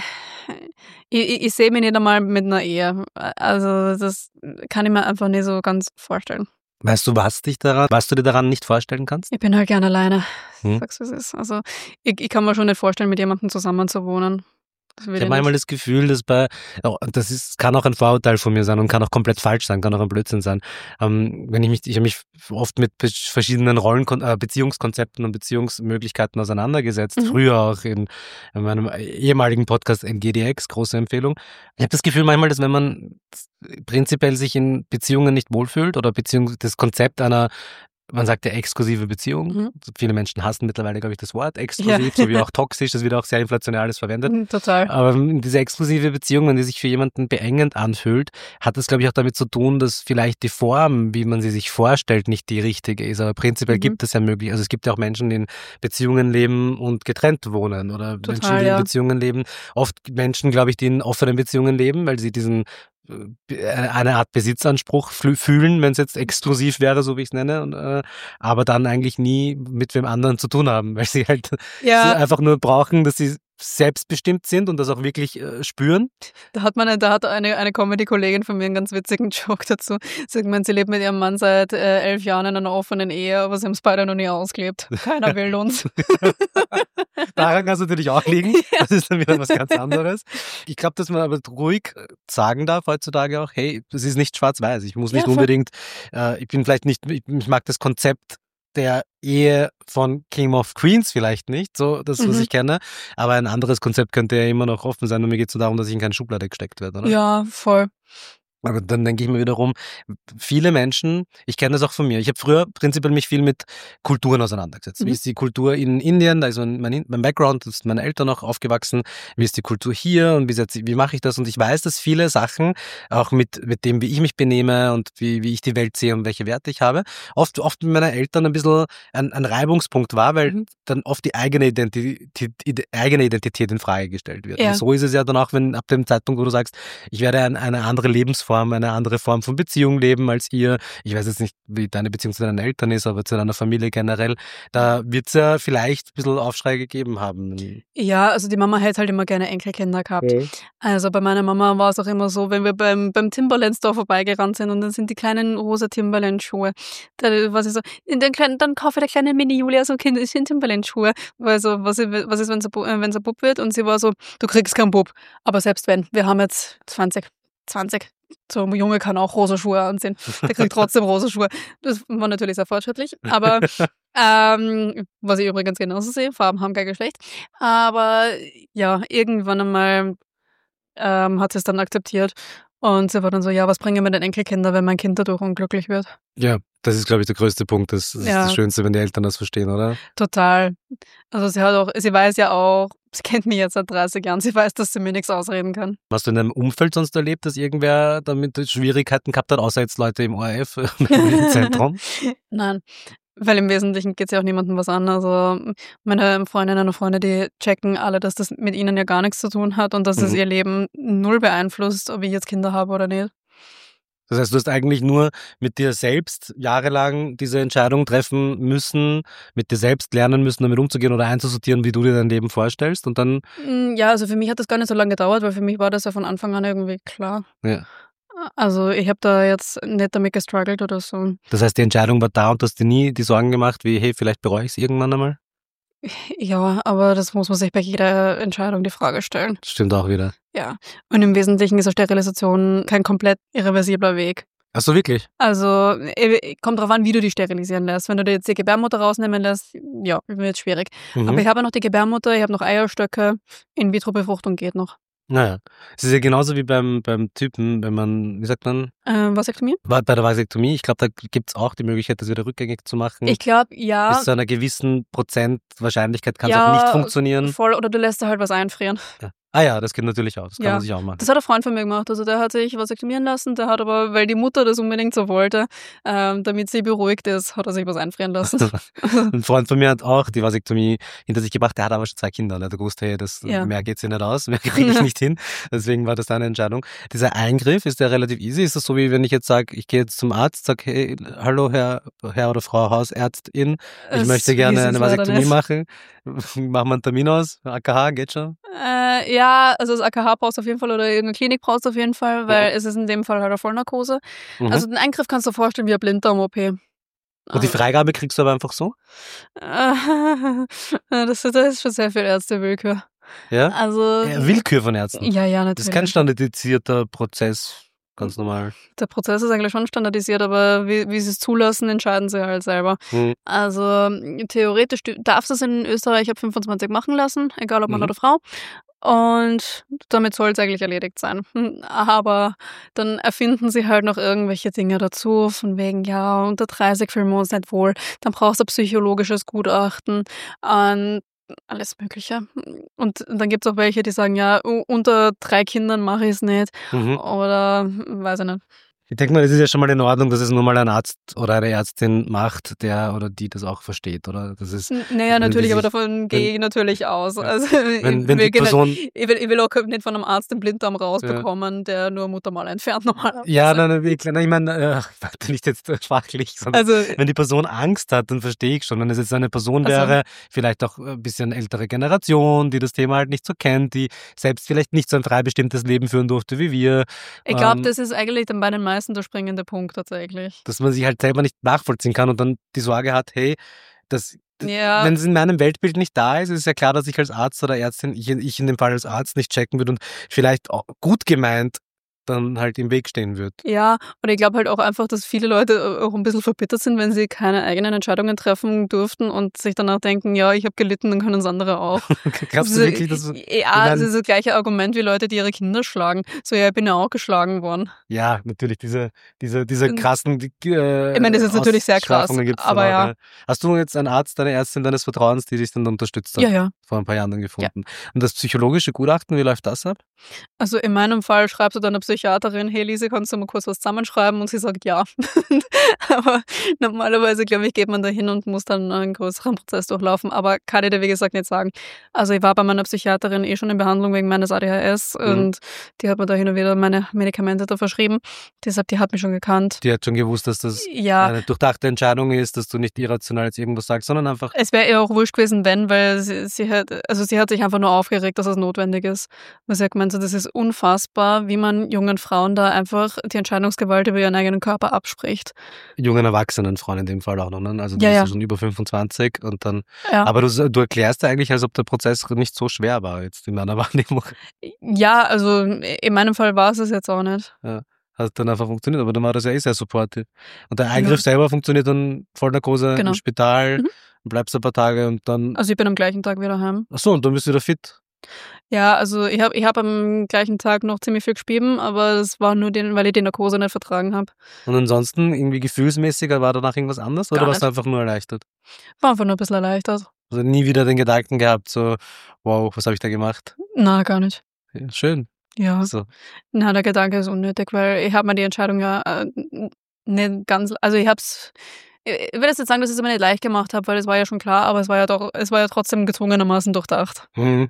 ich sehe mich nicht einmal mit einer Ehe. Also das kann ich mir einfach nicht so ganz vorstellen. Weißt du, was du dir daran nicht vorstellen kannst? Ich bin halt gern alleine. Sag's, wie es ist. Also ich kann mir schon nicht vorstellen, mit jemandem zusammen zu wohnen. Ich habe manchmal das Gefühl, dass kann auch ein Vorurteil von mir sein und kann auch komplett falsch sein, kann auch ein Blödsinn sein. Ich habe mich oft mit verschiedenen Beziehungskonzepten und Beziehungsmöglichkeiten auseinandergesetzt. Früher auch in meinem ehemaligen Podcast NGDX, große Empfehlung. Ich habe das Gefühl manchmal, dass wenn man prinzipiell sich in Beziehungen nicht wohlfühlt oder das Konzept einer man sagt ja exklusive Beziehung. Mhm. Viele Menschen hassen mittlerweile, glaube ich, das Wort exklusiv, so wie auch toxisch, das wird auch sehr inflationär alles verwendet. Total. Aber diese exklusive Beziehung, wenn die sich für jemanden beengend anfühlt, hat das, glaube ich, auch damit zu tun, dass vielleicht die Form, wie man sie sich vorstellt, nicht die richtige ist. Aber prinzipiell gibt es ja möglich, also es gibt ja auch Menschen, die in Beziehungen leben und getrennt wohnen oder Menschen, die in Beziehungen leben. Oft Menschen, glaube ich, die in offenen Beziehungen leben, weil sie eine Art Besitzanspruch fühlen, wenn es jetzt exklusiv wäre, so wie ich es nenne, aber dann eigentlich nie mit wem anderen zu tun haben, weil sie halt einfach nur brauchen, dass sie selbstbestimmt sind und das auch wirklich spüren. Da hat eine Comedy-Kollegin von mir einen ganz witzigen Joke dazu. Sie meint, sie lebt mit ihrem Mann seit 11 Jahren in einer offenen Ehe, aber sie haben es beide noch nie ausgelebt. Keiner will uns. Daran kann es natürlich auch liegen. Das ist dann wieder was ganz anderes. Ich glaube, dass man aber ruhig sagen darf heutzutage auch, hey, das ist nicht schwarz-weiß. Ich muss nicht unbedingt, ich mag das Konzept der Ehe von King of Queens vielleicht nicht, so das, was ich kenne, aber ein anderes Konzept könnte ja immer noch offen sein und mir geht es nur darum, dass ich in keine Schublade gesteckt werde, oder? Ja, voll. Aber dann denke ich mir wiederum, viele Menschen, ich kenne das auch von mir, ich habe früher prinzipiell mich viel mit Kulturen auseinandergesetzt. Wie ist die Kultur in Indien, da ist mein Background, das sind meine Eltern auch aufgewachsen, wie ist die Kultur hier und wie mache ich das? Und ich weiß, dass viele Sachen, auch mit dem, wie ich mich benehme und wie ich die Welt sehe und welche Werte ich habe, oft mit meinen Eltern ein bisschen ein Reibungspunkt war, weil dann oft die eigene Identität in Frage gestellt wird. Ja. Und so ist es ja dann auch, wenn ab dem Zeitpunkt, wo du sagst, ich werde eine andere Lebensform, eine andere Form von Beziehung leben als ihr. Ich weiß jetzt nicht, wie deine Beziehung zu deinen Eltern ist, aber zu deiner Familie generell. Da wird es ja vielleicht ein bisschen Aufschrei gegeben haben. Ja, also die Mama hätte halt immer gerne Enkelkinder gehabt. Okay. Also bei meiner Mama war es auch immer so, wenn wir beim Timberland Store vorbeigerannt sind und dann sind die kleinen rosa Timberland-Schuhe. Da war sie so, dann kaufe der kleine Mini-Julia so Timberland-Schuhe. Weil so, was ist, wenn sie Bub wird? Und sie war so, du kriegst keinen Bub. Aber selbst wenn, wir haben jetzt 20. So ein Junge kann auch rosa Schuhe anziehen. Der kriegt trotzdem rosa Schuhe. Das war natürlich sehr fortschrittlich. Aber was ich übrigens genauso sehe, Farben haben kein Geschlecht. Aber ja, irgendwann einmal hat sie es dann akzeptiert. Und sie war dann so, ja, was bringen mir denn Enkelkinder, wenn mein Kind dadurch unglücklich wird? Ja, das ist, glaube ich, der größte Punkt. Das ist das Schönste, wenn die Eltern das verstehen, oder? Total. Also sie weiß ja auch, sie kennt mich jetzt seit 30 Jahren, sie weiß, dass sie mir nichts ausreden kann. Hast du in deinem Umfeld sonst erlebt, dass irgendwer damit Schwierigkeiten gehabt hat, außer jetzt Leute im ORF, im Zentrum? Nein. Weil im Wesentlichen geht es ja auch niemandem was an. Also meine Freundinnen und Freunde, die checken alle, dass das mit ihnen ja gar nichts zu tun hat und dass es ihr Leben null beeinflusst, ob ich jetzt Kinder habe oder nicht. Das heißt, du hast eigentlich nur mit dir selbst jahrelang diese Entscheidung treffen müssen, mit dir selbst lernen müssen, damit umzugehen oder einzusortieren, wie du dir dein Leben vorstellst und dann... Ja, also für mich hat das gar nicht so lange gedauert, weil für mich war das ja von Anfang an irgendwie klar. Ja. Also ich habe da jetzt nicht damit gestruggelt oder so. Das heißt, die Entscheidung war da und du hast dir nie die Sorgen gemacht, wie, hey, vielleicht bereue ich es irgendwann einmal? Ja, aber das muss man sich bei jeder Entscheidung die Frage stellen. Stimmt auch wieder. Ja, und im Wesentlichen ist eine Sterilisation kein komplett irreversibler Weg. Ach so, wirklich? Also kommt drauf an, wie du die sterilisieren lässt. Wenn du dir jetzt die Gebärmutter rausnehmen lässt, ja, wird schwierig. Aber ich habe ja noch die Gebärmutter, ich habe noch Eierstöcke, In-vitro-Befruchtung geht noch. Naja, es ist ja genauso wie beim Typen, wenn man, wie sagt man? Vasektomie? Bei der Vasektomie, ich glaube, da gibt es auch die Möglichkeit, das wieder rückgängig zu machen. Ich glaube, ja. Bis zu einer gewissen Prozent Wahrscheinlichkeit kann es auch nicht funktionieren. Voll, oder du lässt da halt was einfrieren. Ja. Ah ja, das geht natürlich auch. Das kann man sich auch machen. Das hat ein Freund von mir gemacht. Also der hat sich vasektomieren lassen, der hat aber, weil die Mutter das unbedingt so wollte, damit sie beruhigt ist, hat er sich was einfrieren lassen. Ein Freund von mir hat auch die Vasektomie hinter sich gebracht, der hat aber schon 2 Kinder. Der hat gewusst, hey, mehr geht's hier nicht aus, mehr kriege ich nicht hin. Deswegen war das eine Entscheidung. Dieser Eingriff, ist der relativ easy? Ist das so, wie wenn ich jetzt sage, ich gehe jetzt zum Arzt, sage, hey, hallo Herr oder Frau Hausärztin, ich möchte gerne eine Vasektomie machen. Machen wir einen Termin aus? AKH, geht schon? Ja, also das AKH brauchst du auf jeden Fall oder eine Klinik brauchst du auf jeden Fall, weil es ist in dem Fall halt eine Vollnarkose. Also den Eingriff kannst du dir vorstellen wie ein Blinddarm-OP. Und die Freigabe kriegst du aber einfach so? Das ist schon sehr viel Ärztewillkür. Ja? Also Willkür von Ärzten? Ja, natürlich. Das ist kein standardisierter Prozess. Ganz normal. Der Prozess ist eigentlich schon standardisiert, aber wie sie es zulassen, entscheiden sie halt selber. Also theoretisch darfst du es in Österreich ab 25 machen lassen, egal ob Mann oder Frau. Und damit soll es eigentlich erledigt sein. Aber dann erfinden sie halt noch irgendwelche Dinge dazu, von wegen, ja, unter 30 fühlen wir uns nicht wohl, dann brauchst du ein psychologisches Gutachten, alles Mögliche. Und dann gibt es auch welche, die sagen, ja, unter 3 Kindern mache ich es nicht. Oder weiß ich nicht. Ich denke mal, es ist ja schon mal in Ordnung, dass es nur mal ein Arzt oder eine Ärztin macht, der oder die das auch versteht, oder? Das ist, naja, natürlich, aber davon gehe ich natürlich aus. Also wenn die Person... Ich will auch nicht von einem Arzt den Blinddarm rausbekommen, der nur Muttermal entfernt normalerweise. Ja, nein, ich meine, nicht jetzt fachlich, sondern wenn die Person Angst hat, dann verstehe ich schon. Wenn es jetzt eine Person wäre, vielleicht auch ein bisschen ältere Generation, die das Thema halt nicht so kennt, die selbst vielleicht nicht so ein frei bestimmtes Leben führen durfte wie wir. Ich glaube, das ist eigentlich dann bei den meisten der springende Punkt tatsächlich. Dass man sich halt selber nicht nachvollziehen kann und dann die Sorge hat, hey, wenn es in meinem Weltbild nicht da ist, ist ja klar, dass ich als Arzt oder Ärztin, ich in dem Fall als Arzt nicht checken würde und vielleicht auch gut gemeint dann halt im Weg stehen wird. Ja, und ich glaube halt auch einfach, dass viele Leute auch ein bisschen verbittert sind, wenn sie keine eigenen Entscheidungen treffen durften und sich danach denken, ja, ich habe gelitten, dann können es andere auch. Glaubst du wirklich, dass... Ja, das ist das gleiche Argument wie Leute, die ihre Kinder schlagen. So, ja, ich bin ja auch geschlagen worden. Ja, natürlich, diese krassen ich meine, das ist natürlich sehr krass, aber ja. Hast du jetzt einen Arzt, eine Ärztin deines Vertrauens, die dich dann unterstützt hat? Ja. Vor ein paar Jahren dann gefunden. Ja. Und das psychologische Gutachten, wie läuft das ab? Also in meinem Fall schreibst du dann eine Psychiaterin, hey Lise, kannst du mal kurz was zusammenschreiben? Und sie sagt ja. Aber normalerweise, glaube ich, geht man da hin und muss dann einen größeren Prozess durchlaufen. Aber kann ich dir, wie gesagt, nicht sagen. Also ich war bei meiner Psychiaterin schon in Behandlung wegen meines ADHS und die hat mir da hin und wieder meine Medikamente da verschrieben. Deshalb, die hat mich schon gekannt. Die hat schon gewusst, dass das eine durchdachte Entscheidung ist, dass du nicht irrational jetzt irgendwas sagst, sondern einfach... Es wäre ihr auch wurscht gewesen, weil sie hat sich einfach nur aufgeregt, dass es notwendig ist. Weil sie hat gemeint, das ist unfassbar, wie man jungen Frauen da einfach die Entscheidungsgewalt über ihren eigenen Körper abspricht. Jungen erwachsenen Frauen in dem Fall auch noch, ne? Also du bist ja schon über 25 und dann... Ja. Aber du erklärst eigentlich, als ob der Prozess nicht so schwer war jetzt in meiner Wahrnehmung. Ja, also in meinem Fall war es jetzt auch nicht. Ja. Hat dann einfach funktioniert, aber dann war das ja sehr supportive. Und der Eingriff selber funktioniert dann Vollnarkose im Spital, bleibst ein paar Tage und dann... Also ich bin am gleichen Tag wieder heim. Ach so, und dann bist du wieder fit? Ja, also ich hab am gleichen Tag noch ziemlich viel gespieben, aber das war nur weil ich die Narkose nicht vertragen habe. Und ansonsten irgendwie gefühlsmäßiger, war danach irgendwas anders oder warst du einfach nur erleichtert? War einfach nur ein bisschen erleichtert. Also nie wieder den Gedanken gehabt, so, wow, was habe ich da gemacht? Na, gar nicht. Ja, schön. Ja. So. Na, der Gedanke ist unnötig, weil ich habe mir die Entscheidung nicht ganz, also ich will jetzt sagen, dass ich es aber nicht leicht gemacht habe, weil es war ja schon klar, aber es war ja trotzdem gezwungenermaßen durchdacht. Und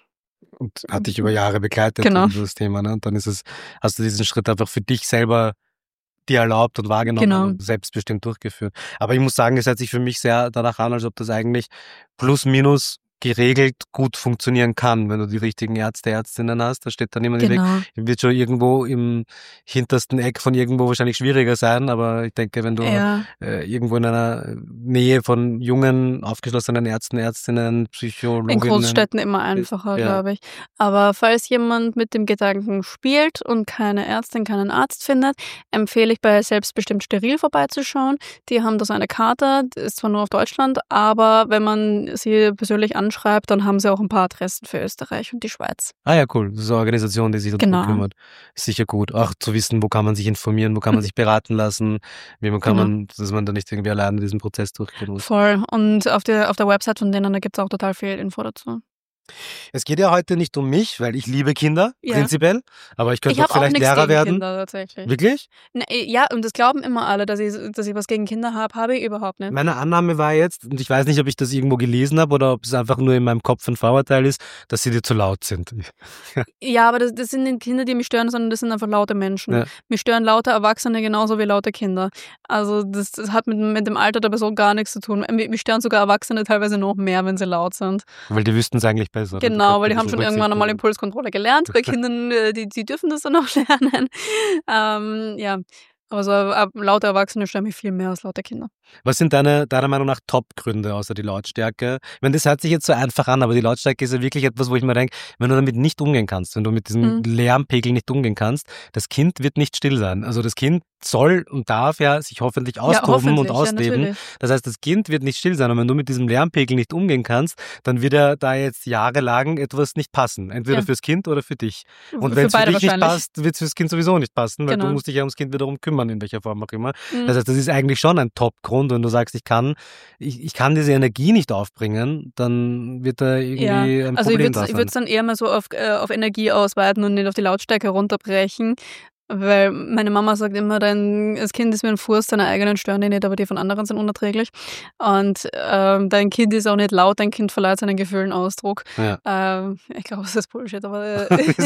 hat dich über Jahre begleitet, das Thema, ne? Und dann hast du diesen Schritt einfach für dich selber dir erlaubt und wahrgenommen und selbstbestimmt durchgeführt. Aber ich muss sagen, es hört sich für mich sehr danach an, als ob das eigentlich plus minus geregelt gut funktionieren kann, wenn du die richtigen Ärzte, Ärztinnen hast. Da steht dann jemand im Weg. Wird schon irgendwo im hintersten Eck von irgendwo wahrscheinlich schwieriger sein, aber ich denke, wenn du irgendwo in einer Nähe von jungen, aufgeschlossenen Ärzten, Ärztinnen, Psychologinnen... In Großstädten immer einfacher, glaube ich. Aber falls jemand mit dem Gedanken spielt und keine Ärztin, keinen Arzt findet, empfehle ich bei Selbstbestimmt Steril vorbeizuschauen. Die haben da so eine Karte, die ist zwar nur auf Deutschland, aber wenn man sie persönlich anschreibt, dann haben sie auch ein paar Adressen für Österreich und die Schweiz. Ah ja, cool. Das ist eine Organisation, die sich darum kümmert. Ist sicher gut. Auch zu wissen, wo kann man sich informieren, wo kann man sich beraten lassen, dass man da nicht irgendwie alleine diesen Prozess durchgehen muss. Voll. Und auf der Website von denen, da gibt es auch total viel Info dazu. Es geht ja heute nicht um mich, weil ich liebe Kinder, prinzipiell. Aber ich könnte auch vielleicht Lehrer werden. Kinder, tatsächlich. Wirklich? Ja, und das glauben immer alle, dass ich was gegen Kinder habe ich überhaupt nicht. Meine Annahme war jetzt, und ich weiß nicht, ob ich das irgendwo gelesen habe oder ob es einfach nur in meinem Kopf ein Vorurteil ist, dass sie dir zu laut sind. Ja, aber das sind nicht Kinder, die mich stören, sondern das sind einfach laute Menschen. Ja. Mich stören laute Erwachsene genauso wie laute Kinder. Also das hat mit dem Alter der Person gar nichts zu tun. Mich stören sogar Erwachsene teilweise noch mehr, wenn sie laut sind. Weil die wüssten es eigentlich besser. Genau, weil die haben schon irgendwann einmal Impulskontrolle gelernt. Bei Kindern, die dürfen das dann auch lernen. Aber so laute Erwachsene stören mich viel mehr als laute Kinder. Was sind deiner Meinung nach Top-Gründe außer die Lautstärke? Ich meine, das hört sich jetzt so einfach an, aber die Lautstärke ist ja wirklich etwas, wo ich mir denke, wenn du damit nicht umgehen kannst, wenn du mit diesem Lärmpegel nicht umgehen kannst, das Kind wird nicht still sein. Also das Kind soll und darf ja sich hoffentlich austoben und ausleben. Ja, das heißt, das Kind wird nicht still sein. Und wenn du mit diesem Lärmpegel nicht umgehen kannst, dann wird ja da jetzt jahrelang etwas nicht passen. Entweder fürs Kind oder für dich. Und wenn es für dich nicht passt, wird es fürs Kind sowieso nicht passen, weil du musst dich ja ums Kind wiederum kümmern, in welcher Form auch immer. Das heißt, das ist eigentlich schon ein Top-Grund, wenn du sagst, ich kann diese Energie nicht aufbringen, dann wird da irgendwie ein Problem da sein. Ich würde es dann eher mal so auf Energie ausweiten und nicht auf die Lautstärke runterbrechen. Weil meine Mama sagt immer, das Kind ist wie ein Fuß, deine eigenen stören die nicht, aber die von anderen sind unerträglich. Und dein Kind ist auch nicht laut, dein Kind verleiht seinen Gefühlen Ausdruck. Ja. Ich glaube, das ist Bullshit, aber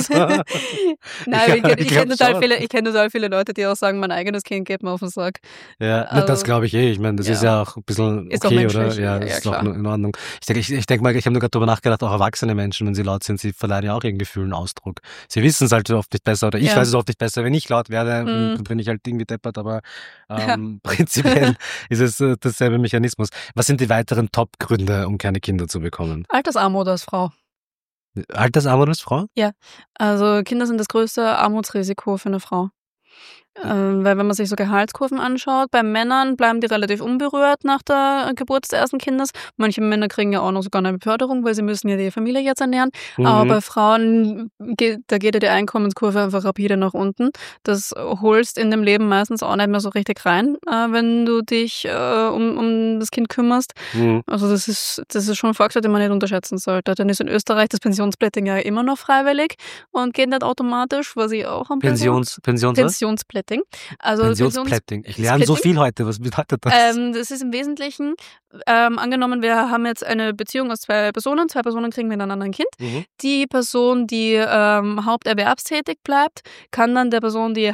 nein, ich kenne total viele Leute, die auch sagen, mein eigenes Kind geht mir auf den Sack. Ja, also, das glaube ich Ich meine, das ist ja auch ein bisschen okay, oder? Ja, das ist auch in Ordnung. Ich denke mal, ich habe nur gerade darüber nachgedacht, auch erwachsene Menschen, wenn sie laut sind, sie verleihen ja auch ihren Gefühlen Ausdruck. Sie wissen es halt oft nicht besser, oder ich weiß es oft nicht besser. Wenn ich laut werde, bin ich halt irgendwie deppert, aber prinzipiell ist es dasselbe Mechanismus. Was sind die weiteren Top-Gründe, um keine Kinder zu bekommen? Altersarmut als Frau. Altersarmut als Frau? Ja, also Kinder sind das größte Armutsrisiko für eine Frau. Weil wenn man sich so Gehaltskurven anschaut, bei Männern bleiben die relativ unberührt nach der Geburt des ersten Kindes. Manche Männer kriegen ja auch noch sogar eine Beförderung, weil sie müssen ja die Familie jetzt ernähren. Aber bei Frauen, da geht ja die Einkommenskurve einfach rapide nach unten. Das holst in dem Leben meistens auch nicht mehr so richtig rein, wenn du dich um das Kind kümmerst. Also das ist schon ein Faktor, den man nicht unterschätzen sollte. Dann ist in Österreich das Pensionsplätting ja immer noch freiwillig und geht nicht automatisch, was ich auch am Pensionsplätting. Also Pensionsplätting. Ich lerne so viel heute. Was bedeutet das? Das ist im Wesentlichen, angenommen, wir haben jetzt eine Beziehung aus zwei Personen kriegen miteinander ein Kind. Die Person, die haupterwerbstätig bleibt, kann dann der Person, die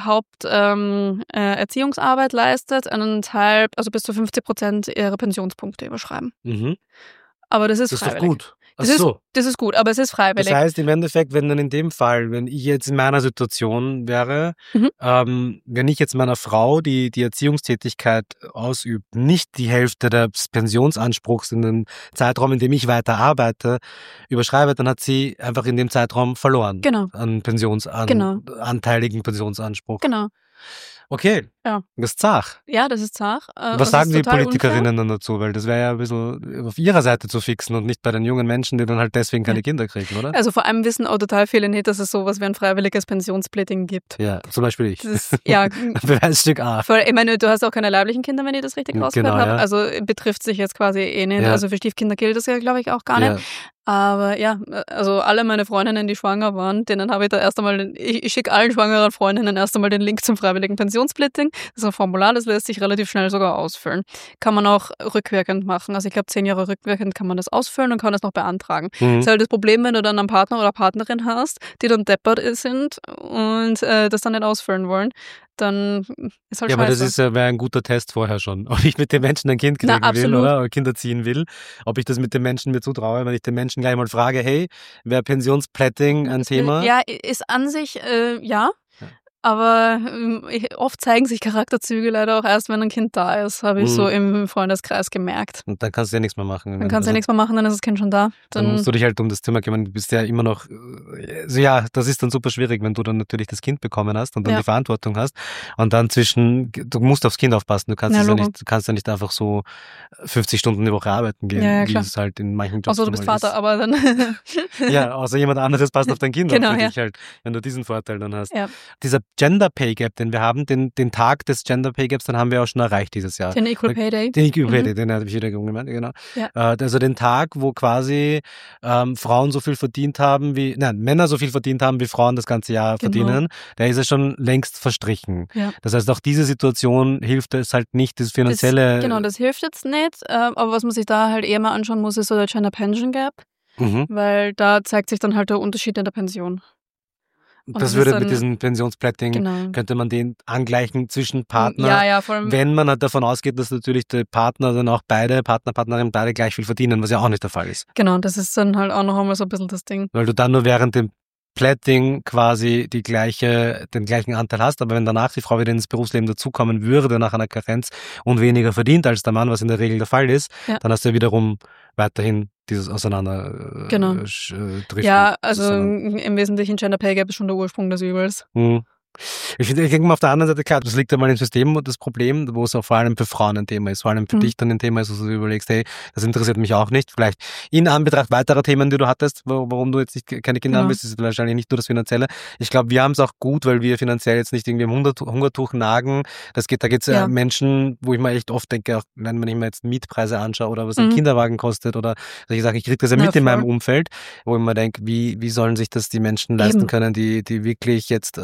Haupterziehungsarbeit leistet, einen Teil, also bis zu 50% ihrer Pensionspunkte überschreiben. Aber das ist freiwillig. Doch gut. Das ist gut, aber es ist freiwillig. Das heißt im Endeffekt, wenn dann in dem Fall, wenn ich jetzt in meiner Situation wäre, wenn ich jetzt meiner Frau, die Erziehungstätigkeit ausübt, nicht die Hälfte des Pensionsanspruchs in dem Zeitraum, in dem ich weiter arbeite, überschreibe, dann hat sie einfach in dem Zeitraum verloren. Genau. An anteiligen Pensionsanspruch. Genau. Okay, ja. Das ist zart. Ja, das ist zart. Was sagen die Politikerinnen dann dazu? Weil das wäre ja ein bisschen auf ihrer Seite zu fixen und nicht bei den jungen Menschen, die dann halt deswegen keine Kinder kriegen, oder? Also vor allem wissen auch total viele nicht, dass es sowas wie ein freiwilliges Pensionssplitting gibt. Ja, zum Beispiel ich. Das ist, ja, Beweisstück A. Voll, ich meine, du hast auch keine leiblichen Kinder, wenn ich das richtig rausgehört habe. Ja. Also betrifft sich jetzt quasi eh nicht. Ja. Also für Stiefkinder gilt das ja, glaube ich, auch gar nicht. Aber ja, also alle meine Freundinnen, die schwanger waren, denen habe ich da erst einmal, ich schicke allen schwangeren Freundinnen erst einmal den Link zum freiwilligen Pensionssplitting. Das ist ein Formular, das lässt sich relativ schnell sogar ausfüllen. Kann man auch rückwirkend machen. Also ich glaube, 10 Jahre rückwirkend kann man das ausfüllen und kann das noch beantragen. Das ist halt das Problem, wenn du dann einen Partner oder Partnerin hast, die dann deppert sind und das dann nicht ausfüllen wollen. Dann ist halt scheiße. Aber das wäre ein guter Test vorher schon. Ob ich mit dem Menschen ein Kind kriegen will oder Kinder ziehen will. Ob ich das mit dem Menschen mir zutraue, wenn ich den Menschen gleich mal frage, hey, wäre Pensionsplätting ein Thema? Ja, ist an sich, ja. Aber oft zeigen sich Charakterzüge leider auch erst, wenn ein Kind da ist, habe ich so im Freundeskreis gemerkt. Und dann kannst du ja nichts mehr machen. Dann kannst du ja nichts mehr machen, dann ist das Kind schon da. Dann musst du dich halt um das Thema kümmern. Du bist ja immer noch, also ja, das ist dann super schwierig, wenn du dann natürlich das Kind bekommen hast und dann die Verantwortung hast. Und dann du musst aufs Kind aufpassen. Du kannst ja nicht einfach so 50 Stunden die Woche arbeiten gehen, wie es halt in manchen Jobs außer du bist Vater, aber dann... Ja, außer jemand anderes passt auf dein Kind auf für dich halt, wenn du diesen Vorteil dann hast. Ja. Dieser Gender Pay Gap, den wir haben, den Tag des Gender Pay Gaps, den haben wir auch schon erreicht dieses Jahr. Den Equal Pay Day. Den Equal Pay Day, den habe ich wieder gemeint, genau. Ja. Also den Tag, wo quasi Frauen so viel verdient haben Männer so viel verdient haben, wie Frauen das ganze Jahr verdienen, der ist ja schon längst verstrichen. Ja. Das heißt, auch diese Situation hilft es halt nicht, das finanzielle... Das hilft jetzt nicht, aber was man sich da halt eher mal anschauen muss, ist so der Gender Pension Gap, weil da zeigt sich dann halt der Unterschied in der Pension. Und das würde mit diesem Pensionsplätting, könnte man den angleichen zwischen Partner, vor allem, wenn man halt davon ausgeht, dass natürlich die Partner dann auch Partnerin beide gleich viel verdienen, was ja auch nicht der Fall ist. Genau, das ist dann halt auch noch einmal so ein bisschen das Ding. Weil du dann nur während dem Plätting quasi den gleichen Anteil hast, aber wenn danach die Frau wieder ins Berufsleben dazukommen würde nach einer Karenz und weniger verdient als der Mann, was in der Regel der Fall ist, dann hast du ja wiederum weiterhin dieses Driften. Ja, also im Wesentlichen Gender Pay Gap ist schon der Ursprung des Übels. Ich denke mal auf der anderen Seite, klar, das liegt einmal im System und das Problem, wo es auch vor allem für Frauen ein Thema ist, vor allem für dich dann ein Thema ist, wo du überlegst, hey, das interessiert mich auch nicht. Vielleicht in Anbetracht weiterer Themen, die du hattest, warum du jetzt keine Kinder haben willst, ist wahrscheinlich nicht nur das Finanzielle. Ich glaube, wir haben es auch gut, weil wir finanziell jetzt nicht irgendwie am Hungertuch nagen. Da geht's Menschen, wo ich mir echt oft denke, auch wenn ich mir jetzt Mietpreise anschaue oder was ein Kinderwagen kostet oder solche Sachen, ich kriege das ja mit in meinem Umfeld, wo ich mir denke, wie sollen sich das die Menschen leisten können, die wirklich jetzt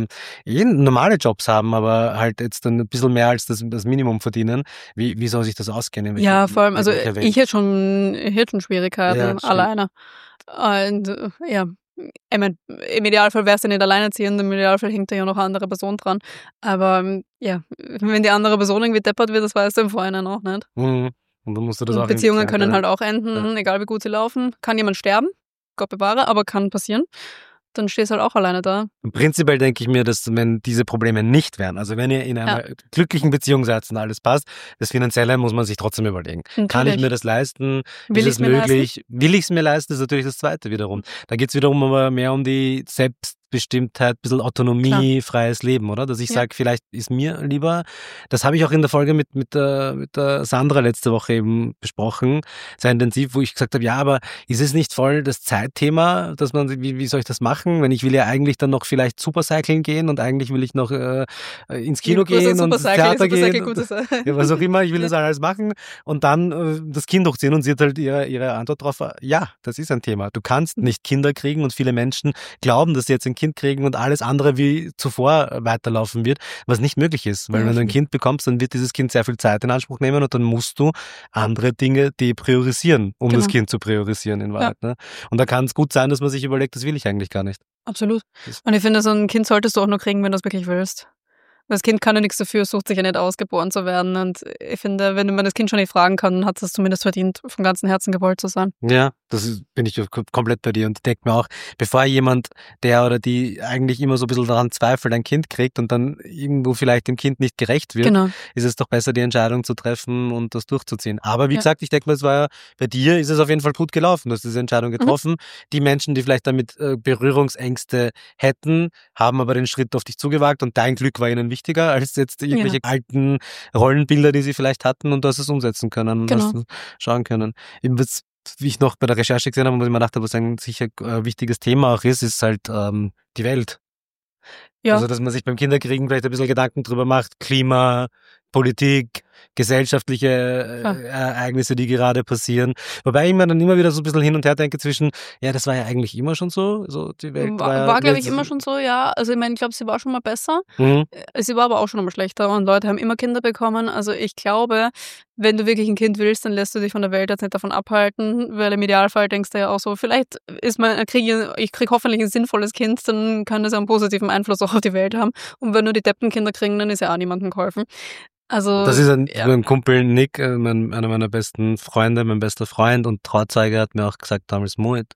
normale Jobs haben, aber halt jetzt dann ein bisschen mehr als das Minimum verdienen. Wie soll sich das ausgehen? Ja, vor allem, also ich hätte schon Schwierigkeiten alleine. Und ich meine, im Idealfall wärst du nicht alleinerziehend, im Idealfall hängt da ja noch eine andere Person dran. Aber wenn die andere Person irgendwie deppert wird, das weißt du im Vorhinein auch nicht. Und dann musst du das auch Beziehungen können halt auch enden, egal wie gut sie laufen. Kann jemand sterben, Gott bewahre, aber kann passieren. Dann stehst du halt auch alleine da. Prinzipiell denke ich mir, dass wenn diese Probleme nicht wären, also wenn ihr in einer glücklichen Beziehung seid und alles passt, das Finanzielle muss man sich trotzdem überlegen. Natürlich. Kann ich mir das leisten? Ist es möglich? Will ich es mir leisten? Das ist natürlich das Zweite wiederum. Da geht es wiederum aber mehr um die Selbstbestimmtheit, ein bisschen Autonomie, freies Leben, oder? Dass ich sage, vielleicht ist mir lieber, das habe ich auch in der Folge mit der Sandra letzte Woche eben besprochen, sehr intensiv, wo ich gesagt habe, ja, aber ist es nicht voll das Zeitthema, dass man, wie soll ich das machen? Wenn ich will ja eigentlich dann noch vielleicht Supercycling gehen und eigentlich will ich noch ins Kino gehen und ins Theater gehen. Ja, was auch immer, ich will das alles machen und dann das Kind hochziehen und sie hat halt ihre Antwort drauf, ja, das ist ein Thema. Du kannst nicht Kinder kriegen und viele Menschen glauben, dass sie jetzt ein Kind kriegen und alles andere wie zuvor weiterlaufen wird, was nicht möglich ist. Weil wenn du ein Kind bekommst, dann wird dieses Kind sehr viel Zeit in Anspruch nehmen und dann musst du andere Dinge depriorisieren, um das Kind zu priorisieren in Wahrheit. Ne? Und da kann es gut sein, dass man sich überlegt, das will ich eigentlich gar nicht. Absolut. Und ich finde, so ein Kind solltest du auch nur kriegen, wenn du es wirklich willst. Das Kind kann ja nichts dafür, sucht sich ja nicht aus, geboren zu werden. Und ich finde, wenn man das Kind schon nicht fragen kann, hat es zumindest verdient, von ganzem Herzen gewollt zu sein. Ja, bin ich komplett bei dir und denke mir auch, bevor jemand, der oder die eigentlich immer so ein bisschen daran zweifelt, ein Kind kriegt und dann irgendwo vielleicht dem Kind nicht gerecht wird, ist es doch besser, die Entscheidung zu treffen und das durchzuziehen. Aber wie gesagt, ich denke mal, es war ja, bei dir ist es auf jeden Fall gut gelaufen. Du hast diese Entscheidung getroffen. Die Menschen, die vielleicht damit Berührungsängste hätten, haben aber den Schritt auf dich zugewagt und dein Glück war ihnen wichtiger als jetzt irgendwelche alten Rollenbilder, die sie vielleicht hatten und du hast es umsetzen können und hast schauen können. Wie ich noch bei der Recherche gesehen habe, wo ich mir gedacht habe, was ein sicher wichtiges Thema auch ist halt die Welt. Ja. Also, dass man sich beim Kinderkriegen vielleicht ein bisschen Gedanken drüber macht, Klima, Politik, gesellschaftliche Ereignisse, die gerade passieren. Wobei ich mir dann immer wieder so ein bisschen hin und her denke zwischen, ja, das war ja eigentlich immer schon so die Welt war glaube ich, immer schon so, ja. Also ich meine, ich glaube, sie war schon mal besser. Sie war aber auch schon mal schlechter und Leute haben immer Kinder bekommen. Also ich glaube, wenn du wirklich ein Kind willst, dann lässt du dich von der Welt jetzt nicht davon abhalten, weil im Idealfall denkst du ja auch so, vielleicht ich krieg hoffentlich ein sinnvolles Kind, dann kann das ja einen positiven Einfluss auch auf die Welt haben. Und wenn nur die Deppenkinder kriegen, dann ist ja auch niemandem geholfen. Also, das ist mein Kumpel Nick, einer meiner besten Freunde, mein bester Freund und Trauzeuge, hat mir auch gesagt, damals Moet,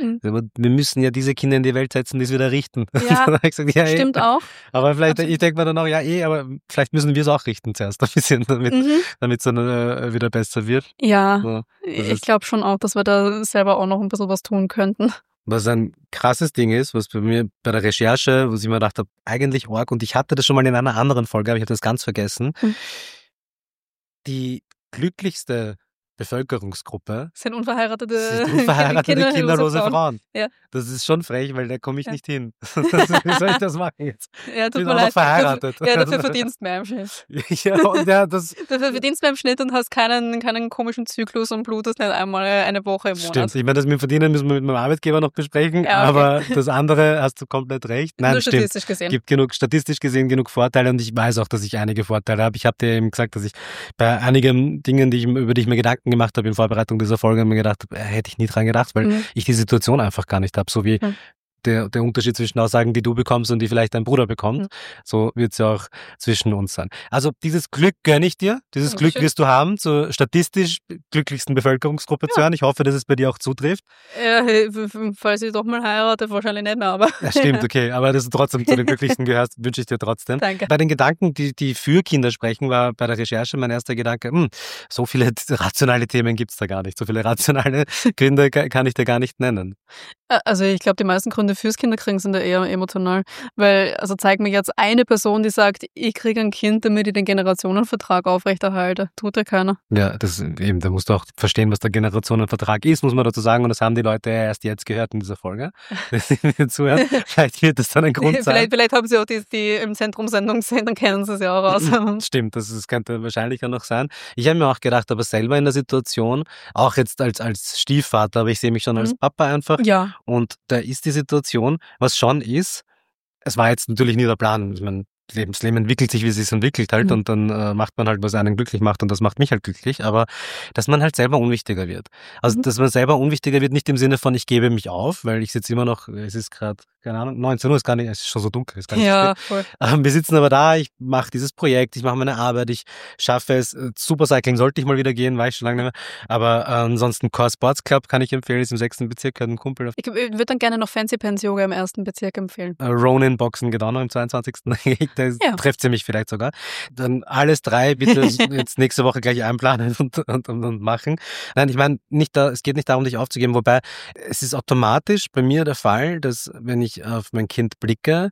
wir müssen ja diese Kinder in die Welt setzen, die es wieder richten. Ja, gesagt, stimmt auch. Aber vielleicht, ich denke mir dann auch, aber vielleicht müssen wir es auch richten zuerst, ein bisschen, damit es dann wieder besser wird. Ja, so, ich glaube schon auch, dass wir da selber auch noch ein bisschen was tun könnten. Was ein krasses Ding ist, was bei mir bei der Recherche, wo ich mir gedacht habe, eigentlich arg, und ich hatte das schon mal in einer anderen Folge, aber ich habe das ganz vergessen. Die glücklichste Bevölkerungsgruppe sind unverheiratete kinderlose Frauen. Ja. Das ist schon frech, weil da komme ich nicht hin. Wie soll ich das machen jetzt? Ja, tut ich bin mir auch leid. noch verheiratet. Dafür verdienst du mehr im Schnitt. Dafür verdienst du mehr im Schnitt und hast keinen komischen Zyklus und blutest nicht einmal eine Woche im Monat. Stimmt. Ich meine, das mit Verdienen müssen wir mit meinem Arbeitgeber noch besprechen, aber das andere hast du komplett recht. Nein, nur statistisch gesehen. Gibt statistisch gesehen genug Vorteile und ich weiß auch, dass ich einige Vorteile habe. Ich habe dir eben gesagt, dass ich bei einigen Dingen, über die ich mir Gedanken gemacht habe in Vorbereitung dieser Folge, mir gedacht habe, hätte ich nie dran gedacht, weil ich die Situation einfach gar nicht habe, so wie der Unterschied zwischen Aussagen, die du bekommst und die vielleicht dein Bruder bekommt. So wird es ja auch zwischen uns sein. Also dieses Glück gönne ich dir, dieses Glück wirst du haben, zur statistisch glücklichsten Bevölkerungsgruppe zu hören. Ich hoffe, dass es bei dir auch zutrifft. Ja, falls ich doch mal heirate, wahrscheinlich nicht mehr, aber... Ja, stimmt, okay, aber dass du trotzdem zu den glücklichsten gehörst, wünsche ich dir trotzdem. Danke. Bei den Gedanken, die für Kinder sprechen, war bei der Recherche mein erster Gedanke, so viele rationale Themen gibt es da gar nicht, so viele rationale Gründe kann ich dir gar nicht nennen. Also ich glaube, die meisten Gründe Gründe fürs Kinderkriegen sind da eher emotional. Weil, also zeig mir jetzt eine Person, die sagt, ich kriege ein Kind, damit ich den Generationenvertrag aufrechterhalte. Tut ja keiner. Ja, da musst du auch verstehen, was der Generationenvertrag ist, muss man dazu sagen. Und das haben die Leute ja erst jetzt gehört in dieser Folge. Wenn sie mir zuhören, vielleicht wird das dann ein Grund sein. Vielleicht haben sie auch die im Zentrum-Sendung gesehen, dann kennen sie es ja auch aus. Stimmt, das könnte wahrscheinlich auch noch sein. Ich habe mir auch gedacht, aber selber in der Situation, auch jetzt als Stiefvater, aber ich sehe mich schon als Papa einfach. Ja. Und da ist die Situation, was schon ist, es war jetzt natürlich nie der Plan. Ich meine, das Leben entwickelt sich, wie es sich entwickelt halt, und dann macht man halt, was einen glücklich macht, und das macht mich halt glücklich, aber dass man halt selber unwichtiger wird. Also, dass man selber unwichtiger wird, nicht im Sinne von, ich gebe mich auf, weil ich sitze immer noch, es ist gerade, keine Ahnung, 19 Uhr, ist gar nicht, es ist schon so dunkel, ist gar nicht Ja, spät. voll. Wir sitzen aber da, ich mache dieses Projekt, ich mache meine Arbeit, ich schaffe es, Supercycling sollte ich mal wieder gehen, war ich schon lange nicht mehr, aber ansonsten Core Sports Club kann ich empfehlen, ist im 6. Bezirk, hat ein Kumpel. Ich würde dann gerne noch Fancy Pants Yoga im 1. Bezirk empfehlen. Ronin Boxen geht auch noch im 22. Da trefft sie mich vielleicht sogar. Dann alles 3 bitte jetzt nächste Woche gleich einplanen und machen. Nein, ich meine, es geht nicht darum, dich aufzugeben, wobei es ist automatisch bei mir der Fall, dass wenn ich auf mein Kind blicke,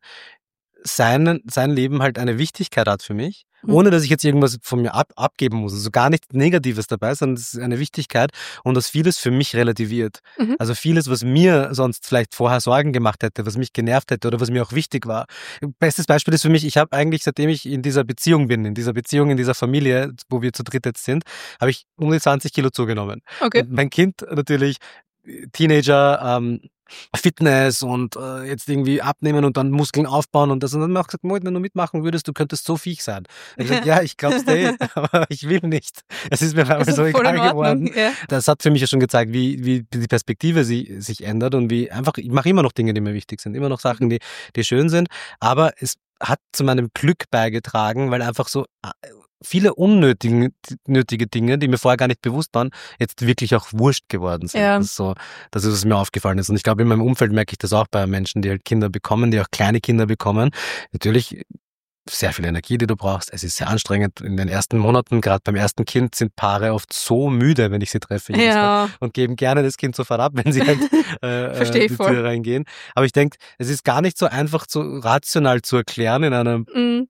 sein Leben halt eine Wichtigkeit hat für mich, ohne dass ich jetzt irgendwas von mir abgeben muss. Also gar nichts Negatives dabei, sondern es ist eine Wichtigkeit und das vieles für mich relativiert. Also vieles, was mir sonst vielleicht vorher Sorgen gemacht hätte, was mich genervt hätte oder was mir auch wichtig war. Bestes Beispiel ist für mich, ich habe eigentlich, seitdem ich in dieser Beziehung bin, in dieser Familie, wo wir zu dritt jetzt sind, habe ich um die 20 Kilo zugenommen. Okay. Und mein Kind natürlich, Teenager, Fitness und jetzt irgendwie abnehmen und dann Muskeln aufbauen und das. Und dann habe ich gesagt, wenn du mitmachen würdest, du könntest so Viech sein. Ich habe gesagt, ja, ich glaub's dir, aber ich will nicht. Es ist mir einmal so egal geworden. Ja. Das hat für mich ja schon gezeigt, wie die Perspektive sich ändert und wie einfach, ich mache immer noch Dinge, die mir wichtig sind, immer noch Sachen, die schön sind, aber es hat zu meinem Glück beigetragen, weil einfach so viele unnötige Dinge, die mir vorher gar nicht bewusst waren, jetzt wirklich auch wurscht geworden sind. Ja. Das ist was mir aufgefallen ist. Und ich glaube, in meinem Umfeld merke ich das auch bei Menschen, die halt Kinder bekommen, die auch kleine Kinder bekommen. Natürlich sehr viel Energie, die du brauchst. Es ist sehr anstrengend. In den ersten Monaten, gerade beim ersten Kind, sind Paare oft so müde, wenn ich sie treffe. Ja. Und geben gerne das Kind sofort ab, wenn sie halt die Tür reingehen. Aber ich denke, es ist gar nicht so einfach, so rational zu erklären in einer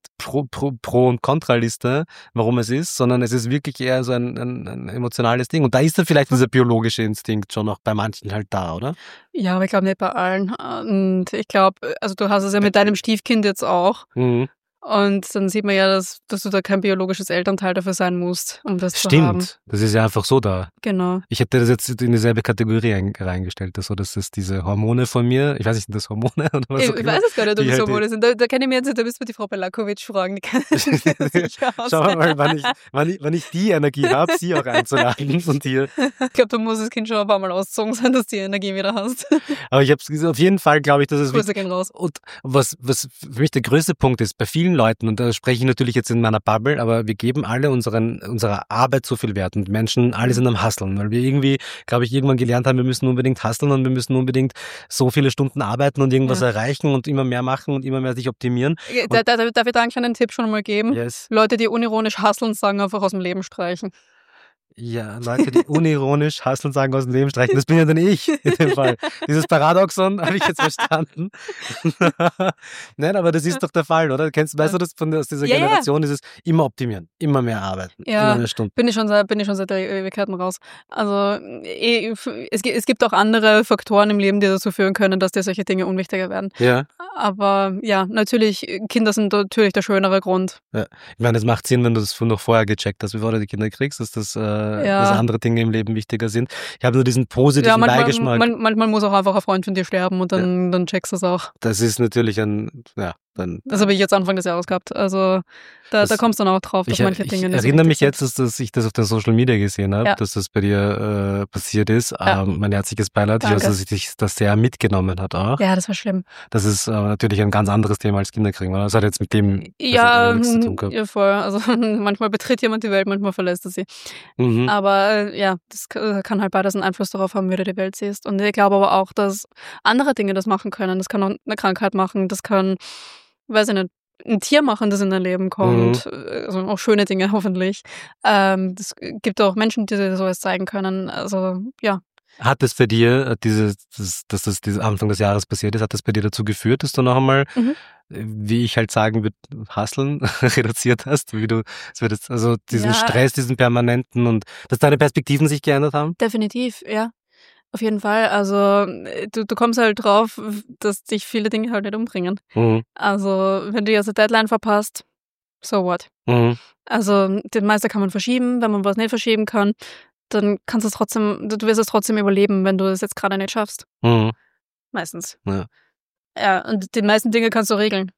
Pro- und Kontraliste, warum es ist, sondern es ist wirklich eher so ein emotionales Ding. Und da ist dann vielleicht dieser biologische Instinkt schon noch bei manchen halt da, oder? Ja, aber ich glaube nicht bei allen. Und ich glaube, also du hast es ja mit deinem Stiefkind jetzt auch. Und dann sieht man ja, dass du da kein biologisches Elternteil dafür sein musst, um das zu haben. Stimmt, das ist ja einfach so da. Genau. Ich hätte das jetzt in dieselbe Kategorie reingestellt, dass das diese Hormone von mir, ich weiß nicht, sind das Hormone oder was? Ich weiß es gar nicht, ob das Hormone sind. Da kenne ich mich jetzt, da müssen wir die Frau Belakovic fragen, die kann das sicher aus. Schauen wir mal, wann ich die Energie habe, sie auch einzuladen und hier. Ich glaube, da muss das Kind schon ein paar Mal ausgezogen sein, dass du die Energie wieder hast. Aber ich habe es auf jeden Fall, glaube ich, dass es Grüße gehen raus. Und was für mich der größte Punkt ist, bei vielen Leuten, und da spreche ich natürlich jetzt in meiner Bubble, aber wir geben alle unserer Arbeit so viel Wert und Menschen, alle sind am Hustlen, weil wir irgendwie, glaube ich, irgendwann gelernt haben, wir müssen unbedingt hustlen und wir müssen unbedingt so viele Stunden arbeiten und irgendwas erreichen und immer mehr machen und immer mehr sich optimieren. Darf ich da einen kleinen Tipp schon mal geben? Yes. Leute, die unironisch hustlen, sagen einfach aus dem Leben streichen. Ja, Leute, die unironisch hustlen, sagen aus dem Leben streichen, das bin ja dann ich in dem Fall. Dieses Paradoxon habe ich jetzt verstanden. Nein, aber das ist doch der Fall, oder? Weißt du das aus dieser Generation, dieses immer optimieren, immer mehr arbeiten, immer mehr Stunden. Bin ich schon seit der Ewigkeiten raus. Also es gibt auch andere Faktoren im Leben, die dazu führen können, dass dir solche Dinge unwichtiger werden. Ja. Aber ja, natürlich, Kinder sind natürlich der schönere Grund. Ja. Ich meine, es macht Sinn, wenn du das noch vorher gecheckt hast, bevor du die Kinder kriegst, dass andere Dinge im Leben wichtiger sind. Ich habe nur diesen positiven Beigeschmack. Manchmal muss auch einfach ein Freund von dir sterben und dann checkst du es auch. Das ist natürlich das habe ich jetzt Anfang des Jahres gehabt. Also da kommst du dann auch drauf, dass manche Dinge nicht Ich erinnere mich jetzt, dass ich das auf der Social Media gesehen habe, dass das bei dir passiert ist. Mein herzliches Beileid. Ich weiß, dass dich das sehr mitgenommen hat auch. Ja, das war schlimm. Das ist natürlich ein ganz anderes Thema als Kinderkriegen, oder? Das hat jetzt mit dem nichts zu tun gehabt. Ja, voll. Also manchmal betritt jemand die Welt, manchmal verlässt er sie. Aber das kann halt beides einen Einfluss darauf haben, wie du die Welt siehst. Und ich glaube aber auch, dass andere Dinge das machen können. Das kann auch eine Krankheit machen, das kann, weiß ich nicht, ein Tier machen, das in dein Leben kommt. Also auch schöne Dinge hoffentlich. Es gibt auch Menschen, die dir sowas zeigen können. Also ja. Hat es bei dir, dass das Anfang des Jahres passiert ist, hat das bei dir dazu geführt, dass du noch einmal, wie ich halt sagen würde, Hustlen reduziert hast? Also diesen Stress, diesen permanenten und dass deine Perspektiven sich geändert haben? Definitiv, ja. Auf jeden Fall. Also du kommst halt drauf, dass dich viele Dinge halt nicht umbringen. Also wenn du jetzt eine Deadline verpasst, so what? Also den Meister kann man verschieben, wenn man was nicht verschieben kann, dann kannst du wirst es trotzdem überleben, wenn du es jetzt gerade nicht schaffst. Meistens. Ja, und die meisten Dinge kannst du regeln.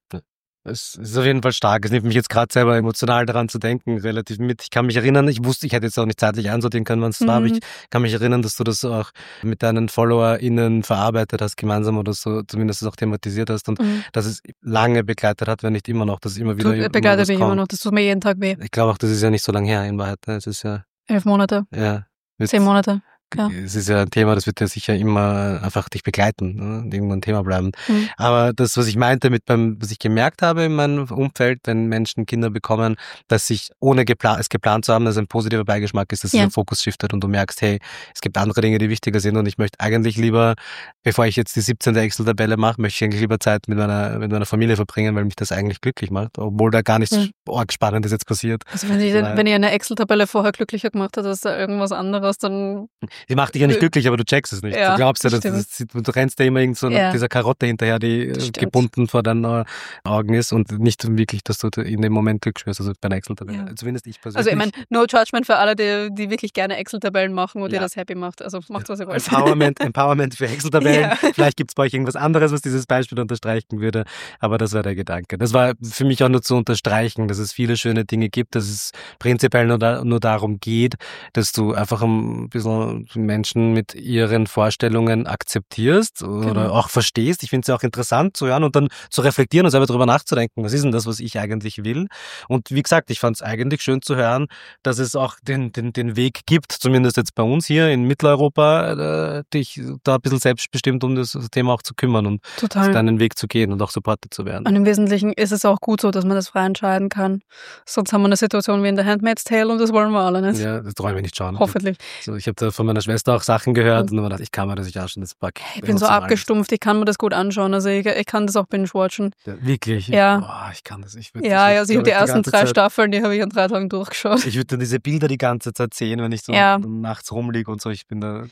Es ist auf jeden Fall stark. Es nimmt mich jetzt gerade selber emotional daran zu denken, relativ mit. Ich kann mich erinnern, ich hätte jetzt auch nicht zeitlich einsortieren können, wann es war, aber ich kann mich erinnern, dass du das auch mit deinen FollowerInnen verarbeitet hast, gemeinsam oder so, zumindest auch thematisiert hast und dass es lange begleitet hat, wenn nicht immer noch, dass immer wieder begleitet mich immer noch, das tut mir jeden Tag weh. Ich glaube auch, das ist ja nicht so lange her in Wahrheit. Es ist ja 11 Monate. Ja. 10 Monate. Ja. Es ist ja ein Thema, das wird ja sicher immer einfach dich begleiten, ne? Irgendwann ein Thema bleiben. Aber das, was ich meinte was ich gemerkt habe in meinem Umfeld, wenn Menschen Kinder bekommen, dass sich ohne es geplant zu haben, dass ein positiver Beigeschmack ist, dass der Fokus shiftet und du merkst, hey, es gibt andere Dinge, die wichtiger sind und ich möchte eigentlich lieber, bevor ich jetzt die 17. Excel-Tabelle mache, möchte ich eigentlich lieber Zeit mit meiner Familie verbringen, weil mich das eigentlich glücklich macht, obwohl da gar nichts arg Spannendes jetzt passiert. Also wenn ihr eine Excel-Tabelle vorher glücklicher gemacht hat, als da irgendwas anderes, dann... Die macht dich ja nicht glücklich, aber du checkst es nicht. Ja, du glaubst ja, du rennst ja immer irgend so nach dieser Karotte hinterher, die gebunden vor deinen Augen ist und nicht wirklich, dass du in dem Moment Glück spürst, also bei einer Excel-Tabelle. Ja. Zumindest ich persönlich. Also ich meine, no judgment für alle, die wirklich gerne Excel-Tabellen machen und ihr das happy macht. Also macht, was ihr wollt. Empowerment für Excel-Tabellen. Ja. Vielleicht gibt es bei euch irgendwas anderes, was dieses Beispiel unterstreichen würde, aber das war der Gedanke. Das war für mich auch nur zu unterstreichen, dass es viele schöne Dinge gibt, dass es prinzipiell nur darum geht, dass du einfach ein bisschen Menschen mit ihren Vorstellungen akzeptierst oder auch verstehst. Ich finde es ja auch interessant zu hören und dann zu reflektieren und selber darüber nachzudenken, was ist denn das, was ich eigentlich will? Und wie gesagt, ich fand es eigentlich schön zu hören, dass es auch den Weg gibt, zumindest jetzt bei uns hier in Mitteleuropa, dich da ein bisschen selbstbestimmt um das Thema auch zu kümmern und deinen Weg zu gehen und auch supported zu werden. Und im Wesentlichen ist es auch gut so, dass man das frei entscheiden kann. Sonst haben wir eine Situation wie in der Handmaid's Tale und das wollen wir alle nicht. Ja, das wollen wir nicht schauen. Hoffentlich. So, ich habe da von meiner Schwester auch Sachen gehört und dann dachte ich, kann mir das nicht anschauen. Ich bin so abgestumpft, ich kann mir das gut anschauen. Also ich kann das auch binge-watchen. Ja, wirklich? Ja. Oh, ich kann das. Ich habe die ersten 3 Staffeln, die habe ich an 3 Tagen durchgeschaut. Ich würde dann diese Bilder die ganze Zeit sehen, wenn ich so nachts rumliege und so. Ich bin da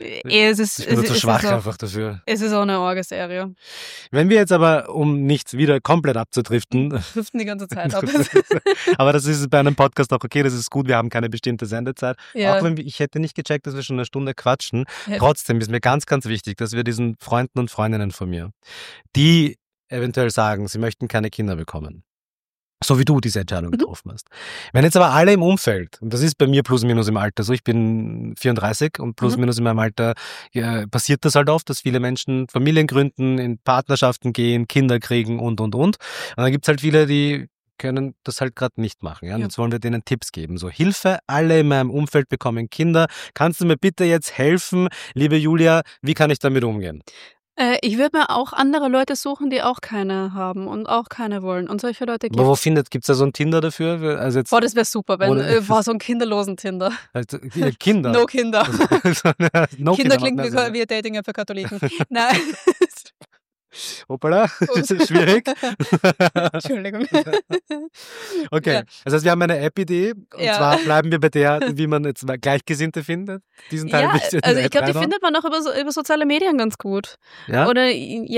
zu schwach einfach dafür. Es ist auch eine Orge-Serie. Wenn wir jetzt aber, um nicht wieder komplett abzudriften. Driften die ganze Zeit ab. Aber das ist bei einem Podcast auch okay, das ist gut, wir haben keine bestimmte Sendezeit. Ja. Auch wenn ich hätte nicht gecheckt, dass wir schon eine Stunde quatschen. Ja. Trotzdem ist mir ganz, ganz wichtig, dass wir diesen Freunden und Freundinnen von mir, die eventuell sagen, sie möchten keine Kinder bekommen, so wie du diese Entscheidung getroffen hast. Wenn jetzt aber alle im Umfeld, und das ist bei mir plus minus im Alter so, ich bin 34 und plus minus in meinem Alter passiert das halt oft, dass viele Menschen Familien gründen, in Partnerschaften gehen, Kinder kriegen und. Und dann gibt's halt viele, die können das halt gerade nicht machen. Ja? Und jetzt wollen wir denen Tipps geben. So, Hilfe, alle in meinem Umfeld bekommen Kinder. Kannst du mir bitte jetzt helfen, liebe Julia, wie kann ich damit umgehen? Ich würde mir auch andere Leute suchen, die auch keine haben und auch keine wollen. Und solche Leute gibt es. Gibt's da so ein Tinder dafür? Also jetzt, das wäre super, wenn so ein kinderlosen Tinder. Also, Kinder? No Kinder. No Kinder klingt wie ein Dating-App für Katholiken. Nein. Hoppala, schwierig. Entschuldigung. Okay, ja. Das heißt, wir haben eine App-Idee und zwar bleiben wir bei der, wie man jetzt Gleichgesinnte findet. Diesen Teil also ich glaube, die findet man auch über soziale Medien ganz gut. Ja? Oder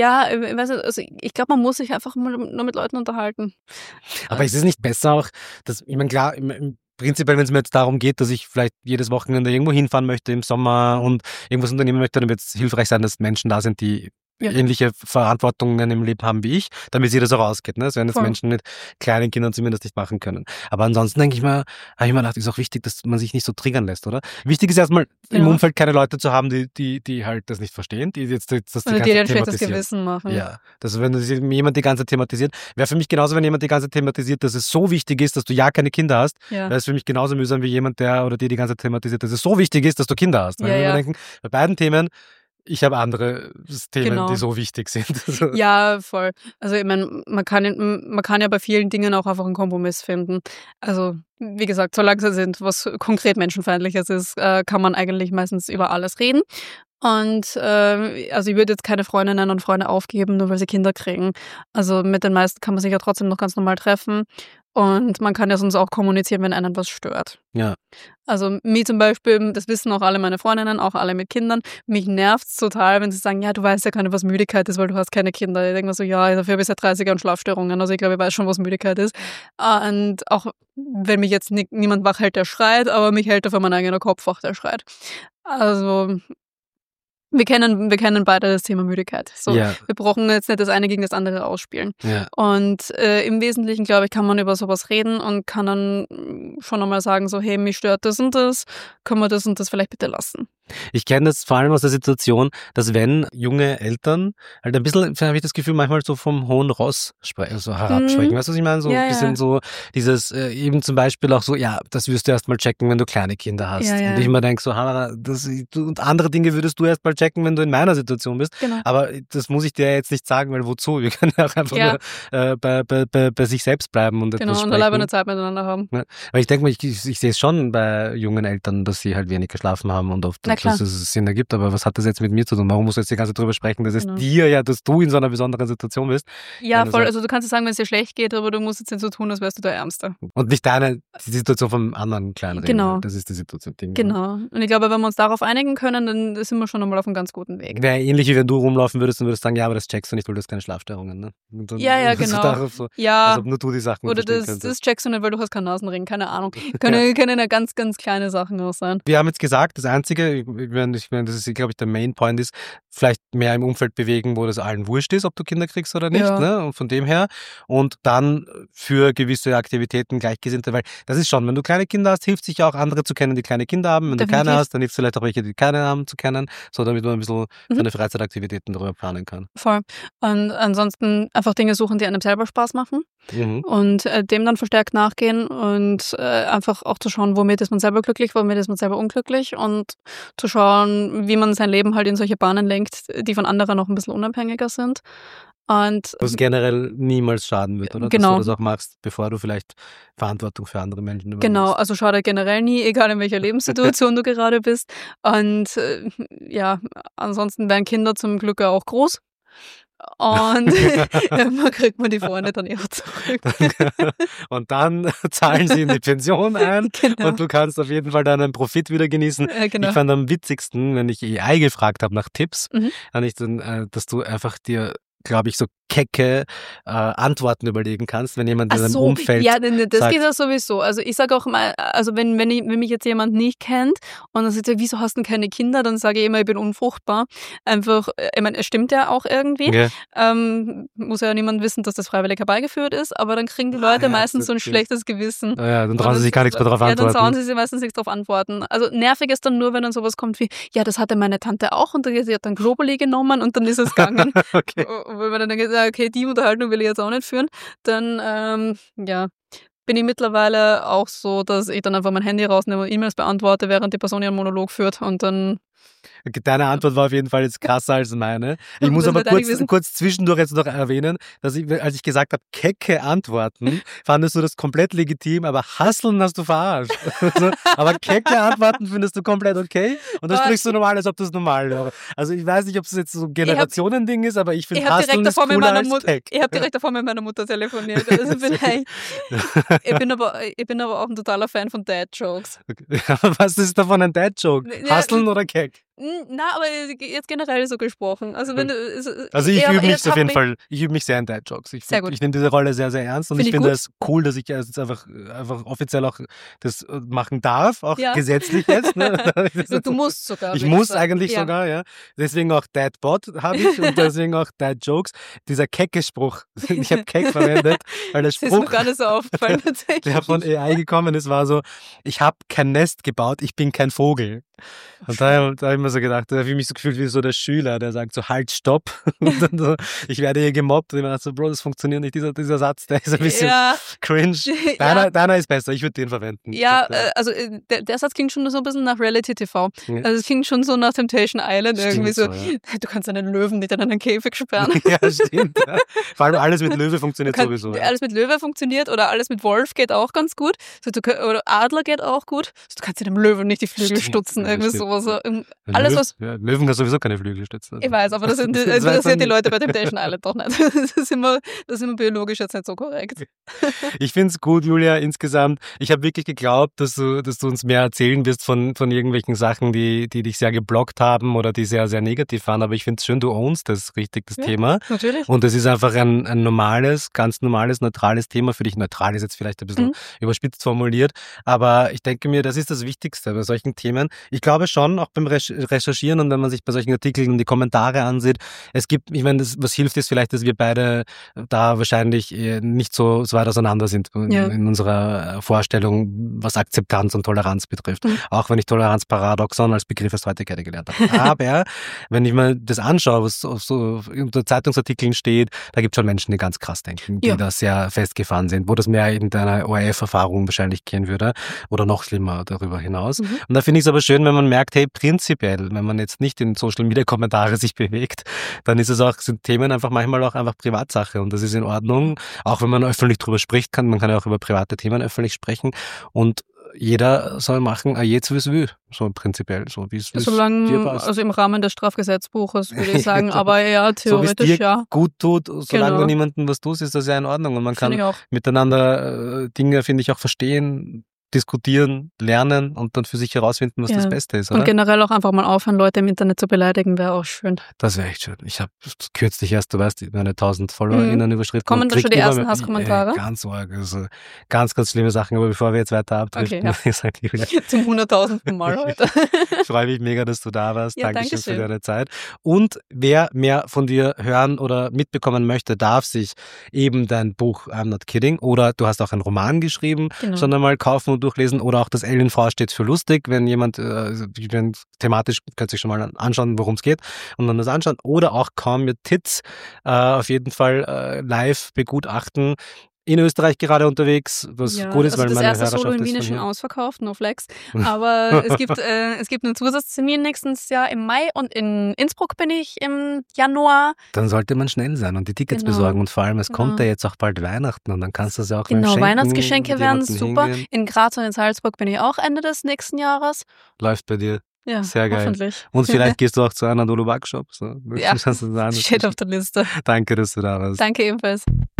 ich glaube, man muss sich einfach nur mit Leuten unterhalten. Aber ist es nicht besser auch, dass, ich meine, klar, prinzipiell, wenn es mir jetzt darum geht, dass ich vielleicht jedes Wochenende irgendwo hinfahren möchte im Sommer und irgendwas unternehmen möchte, dann wird es hilfreich sein, dass Menschen da sind, die ähnliche Verantwortungen im Leben haben wie ich, damit sie das auch ausgeht. Ne? Das werden jetzt Menschen mit kleinen Kindern zumindest nicht machen können. Aber ansonsten denke ich mal, habe ich mir gedacht, ist auch wichtig, dass man sich nicht so triggern lässt, oder? Wichtig ist erstmal im Umfeld keine Leute zu haben, die halt das nicht verstehen, die jetzt das die ganze ein schlechtes Gewissen machen. Ja, das wenn jemand die ganze Zeit thematisiert, wäre für mich genauso, wenn jemand die ganze Zeit thematisiert, dass es so wichtig ist, dass du keine Kinder hast, wäre es für mich genauso mühsam wie jemand, der oder die ganze Zeit thematisiert, dass es so wichtig ist, dass du Kinder hast. Weil wir denken, bei beiden Themen ich habe andere Themen, Genau. die so wichtig sind. Ja, voll. Also ich meine, man kann ja bei vielen Dingen auch einfach einen Kompromiss finden. Also wie gesagt, solange sie sind, was konkret Menschenfeindliches ist, kann man eigentlich meistens über alles reden. Und also ich würde jetzt keine Freundinnen und Freunde aufgeben, nur weil sie Kinder kriegen. Also mit den meisten kann man sich ja trotzdem noch ganz normal treffen. Und man kann ja sonst auch kommunizieren, wenn einen was stört. Ja. Also mich zum Beispiel, das wissen auch alle meine Freundinnen, auch alle mit Kindern, mich nervt's total, wenn sie sagen, ja, du weißt ja gar nicht, was Müdigkeit ist, weil du hast keine Kinder. Ich denke mir so, ja, dafür habe ich seit 30 Jahren Schlafstörungen, also ich glaube, ich weiß schon, was Müdigkeit ist. Und auch wenn mich jetzt niemand wach hält, der schreit, aber mich hält dafür mein eigener Kopf wach, der schreit. Also wir kennen beide das Thema Müdigkeit. So, Ja. Wir brauchen jetzt nicht das eine gegen das andere ausspielen. Ja. Und im Wesentlichen, glaube ich, kann man über sowas reden und kann dann schon einmal sagen, so, hey, mich stört das und das, können wir das und das vielleicht bitte lassen. Ich kenne das vor allem aus der Situation, dass wenn junge Eltern halt ein bisschen, habe ich das Gefühl, manchmal so vom hohen Ross herabsprechen. Weißt du, was ich meine? So Ja, ein bisschen ja. so dieses, eben zum Beispiel auch so, ja, das wirst du erst mal checken, wenn du kleine Kinder hast. Ja, ja. Und ich immer denke so, und andere Dinge würdest du erst mal checken, wenn du in meiner Situation bist. Genau. Aber das muss ich dir jetzt nicht sagen, weil wozu? Wir können ja auch einfach nur bei sich selbst bleiben und Genau, etwas und sprechen. alleine eine Zeit miteinander haben. Ja. Aber ich denke mal, ich sehe es schon bei jungen Eltern, dass sie halt wenig geschlafen haben und oft, Na klar. dass es Sinn ergibt. Aber was hat das jetzt mit mir zu tun? Warum musst du jetzt die ganze Zeit drüber sprechen, dass Genau. es dir ja, dass du in so einer besonderen Situation bist? Ja, Wenn du voll. sagst- Also du kannst ja sagen, wenn es dir schlecht geht, aber du musst jetzt nicht so tun, als wärst du der Ärmste. Und nicht die Situation vom anderen kleinen Genau. Das ist die Situation. Genau. Und ich glaube, wenn wir uns darauf einigen können, dann sind wir schon einmal auf einem ganz guten Weg. Wäre ähnlich wie wenn du rumlaufen würdest und würdest sagen, ja, aber das checkst du nicht, weil du hast keine Schlafstörungen. Ne? Und dann Ja, bist du genau. darauf so, Ja. als ob nur du die Sachen Oder verstehen das könntest. checkst du nicht, weil du hast keinen Nasenring, keine Ahnung. Können ja ganz, ganz kleine Sachen auch sein. Wir haben jetzt gesagt, das Einzige, ich meine, das ist, glaube ich, der Main Point ist, vielleicht mehr im Umfeld bewegen, wo das allen wurscht ist, ob du Kinder kriegst oder nicht. Ja. Ne? Und von dem her. Und dann für gewisse Aktivitäten Gleichgesinnte, weil das ist schon, wenn du kleine Kinder hast, hilft sich auch andere zu kennen, die kleine Kinder haben. Wenn du keine Definitiv. hast, dann hilft es vielleicht auch welche, die keine haben, zu kennen, so damit man ein bisschen seine Freizeitaktivitäten darüber planen kann. Voll. Und ansonsten einfach Dinge suchen, die einem selber Spaß machen Mhm. und dem dann verstärkt nachgehen und einfach auch zu schauen, womit ist man selber glücklich, womit ist man selber unglücklich und zu schauen, wie man sein Leben halt in solche Bahnen lenkt, die von anderen noch ein bisschen unabhängiger sind. Und Was generell niemals schaden wird, oder? Genau. Dass du das auch machst, bevor du vielleicht Verantwortung für andere Menschen übernimmst. genau, also schade generell nie, egal in welcher Lebenssituation du gerade bist. Und ja, ansonsten werden Kinder zum Glück ja auch groß. Und irgendwann kriegt man die Freunde dann eher zurück. Und dann zahlen sie in die Pension ein Genau. und du kannst auf jeden Fall deinen Profit wieder genießen. Genau. Ich fand am witzigsten, wenn ich AI gefragt habe nach Tipps, Mhm. dass du einfach dir, glaube ich, so kecke Antworten überlegen kannst, wenn jemand in Ach deinem so, Umfeld ja, das sagt, geht ja sowieso. Also ich sage auch mal, also wenn mich jetzt jemand nicht kennt und dann sagt er, wieso hast du denn keine Kinder, dann sage ich immer, ich bin unfruchtbar. Einfach, ich meine, es stimmt ja auch irgendwie. ja, Muss ja niemand wissen, dass das freiwillig herbeigeführt ist, aber dann kriegen die Leute ja, meistens so ein das stimmt. schlechtes Gewissen. ja, dann trauen sie sich gar nichts mehr drauf Ja, dann trauen antworten. sie sich meistens nichts drauf antworten. Also nervig ist dann nur, wenn dann sowas kommt wie, ja, das hatte meine Tante auch und sie hat dann Globuli genommen und dann ist es gegangen. Okay. Weil man dann denkt, ja, okay, die Unterhaltung will ich jetzt auch nicht führen. Dann, ja, bin ich mittlerweile auch so, dass ich dann einfach mein Handy rausnehme und E-Mails beantworte, während die Person ihren Monolog führt und dann Deine Antwort war auf jeden Fall jetzt krasser als meine. Ich muss Das aber wird eigentlich wissen. kurz zwischendurch jetzt noch erwähnen, dass als ich gesagt habe, kecke Antworten, fandest du das komplett legitim, aber Hasseln hast du verarscht. Also, aber kecke Antworten findest du komplett okay und dann Aber- sprichst du normal, als ob das normal wäre. Also ich weiß nicht, ob es jetzt so ein Generationending ist, aber ich ich finde habe Hasseln direkt ist davor mit cooler meiner als Mutter, Keck. ich habe direkt davor mit meiner Mutter telefoniert. Also ich bin aber auch ein totaler Fan von Dad-Jokes. Was ist davon ein Dad-Joke? Ja, Hasseln oder Keck? Na, aber jetzt generell so gesprochen. Also wenn du, Also ich übe mich jetzt auf hab jeden mich- Fall, ich übe mich sehr in Dad-Jokes. Sehr gut. Ich nehme diese Rolle sehr, sehr ernst und Find ich ich finde gut. es cool, dass ich jetzt einfach offiziell auch das machen darf, auch Ja. gesetzlich jetzt. Ne? Du musst sogar. Ich würde muss sagen. eigentlich Ja. sogar, ja. Deswegen auch Dad-Bot habe ich und deswegen auch Dad-Jokes. Dieser kecke Spruch, ich habe keck verwendet, weil der Das ist mir Spruch, gar nicht so aufgefallen tatsächlich. der von AI gekommen ist, war so, ich habe kein Nest gebaut, ich bin kein Vogel. Und da habe ich mir immer so gedacht, da habe ich mich so gefühlt wie so der Schüler, der sagt so, halt, stopp. Und dann so, ich werde hier gemobbt. Und ich dachte so, Bro, das funktioniert nicht, dieser Satz, der ist ein bisschen cringe. Deiner ist besser, ich würde den verwenden. Ja, also der Satz klingt schon so ein bisschen nach Reality TV. Ja. Also es klingt schon so nach Temptation Island. Stimmt, irgendwie so, du kannst einen Löwen nicht in einen Käfig sperren. Ja, stimmt. Ja. Vor allem alles mit Löwe funktioniert sowieso. Ja. Alles mit Löwe funktioniert oder alles mit Wolf geht auch ganz gut. So, oder Adler geht auch gut. So, du kannst dem Löwen nicht die Flügel stutzen. Irgendwie sowas. So. Alles, was Löwen kann sowieso keine Flügel stutzen. Also. Ich weiß, aber das interessiert die Leute bei Temptation Island doch nicht. Das ist immer biologisch jetzt nicht so korrekt. Ich finde es gut, Julia, insgesamt. Ich habe wirklich geglaubt, dass du uns mehr erzählen wirst von irgendwelchen Sachen, die dich sehr geblockt haben oder die sehr, sehr negativ waren. Aber ich finde es schön, du ownst das richtig, das Thema. Natürlich. Und es ist einfach ein normales, ganz normales, neutrales Thema für dich. Neutral ist jetzt vielleicht ein bisschen überspitzt formuliert. Aber ich denke mir, das ist das Wichtigste bei solchen Themen. Ich glaube schon, auch beim Recherchieren und wenn man sich bei solchen Artikeln die Kommentare ansieht, es gibt, ich meine, was hilft ist vielleicht, dass wir beide da wahrscheinlich nicht so weit auseinander sind in unserer Vorstellung, was Akzeptanz und Toleranz betrifft. Auch wenn ich Toleranzparadoxon als Begriff erst heute kennengelernt habe. Aber wenn ich mir das anschaue, was so unter Zeitungsartikeln steht, da gibt es schon Menschen, die ganz krass denken, die da sehr festgefahren sind, wo das mehr in deiner ORF-Erfahrung wahrscheinlich gehen würde oder noch schlimmer darüber hinaus. Und da finde ich es aber schön, wenn man merkt, hey, prinzipiell, wenn man jetzt nicht in Social-Media-Kommentare sich bewegt, dann sind Themen einfach manchmal auch einfach Privatsache und das ist in Ordnung. Auch wenn man öffentlich drüber spricht, man kann ja auch über private Themen öffentlich sprechen und jeder soll machen, jetzt wie es will, so prinzipiell, so wie es dir passt. Also im Rahmen des Strafgesetzbuches würde ich sagen, aber ja, theoretisch so, dir gut tut, solange du niemandem was tust, ist das ja in Ordnung und man kann miteinander Dinge, finde ich, auch verstehen, diskutieren, lernen und dann für sich herausfinden, was das Beste ist, oder? Und generell auch einfach mal aufhören, Leute im Internet zu beleidigen, wäre auch schön. Das wäre echt schön. Ich habe kürzlich erst, du weißt, meine 1000 FollowerInnen überschritten. Kommen da schon die ersten Hasskommentare? Ganz arg, also ganz, ganz schlimme Sachen, aber bevor wir jetzt weiter abdriften, zum 100.000. Mal heute. Ich freue mich mega, dass du da warst. Dankeschön für deine Zeit. Und wer mehr von dir hören oder mitbekommen möchte, darf sich eben dein Buch I'm Not Kidding oder du hast auch einen Roman geschrieben, schon einmal kaufen und durchlesen oder auch das LNV steht für lustig, wenn jemand thematisch könnte sich schon mal anschauen, worum es geht und dann das anschauen oder auch Calm Your Tits auf jeden Fall live begutachten. In Österreich gerade unterwegs, was gut ist, weil meine Hörerschaft ist. Das erste Solo in Wien ist schon ausverkauft, no flex. Aber es gibt einen Zusatztermin nächstes Jahr im Mai und in Innsbruck bin ich im Januar. Dann sollte man schnell sein und die Tickets besorgen und vor allem, es kommt ja jetzt auch bald Weihnachten und dann kannst du es ja auch schenken. Weihnachtsgeschenke wären super. Hingehen. In Graz und in Salzburg bin ich auch Ende des nächsten Jahres. Läuft bei dir. Ja, sehr geil. Hoffentlich. Und vielleicht gehst du auch zu einer Dolo Backshop. So. Ja, steht auf der Liste. Danke, dass du da warst. Danke ebenfalls.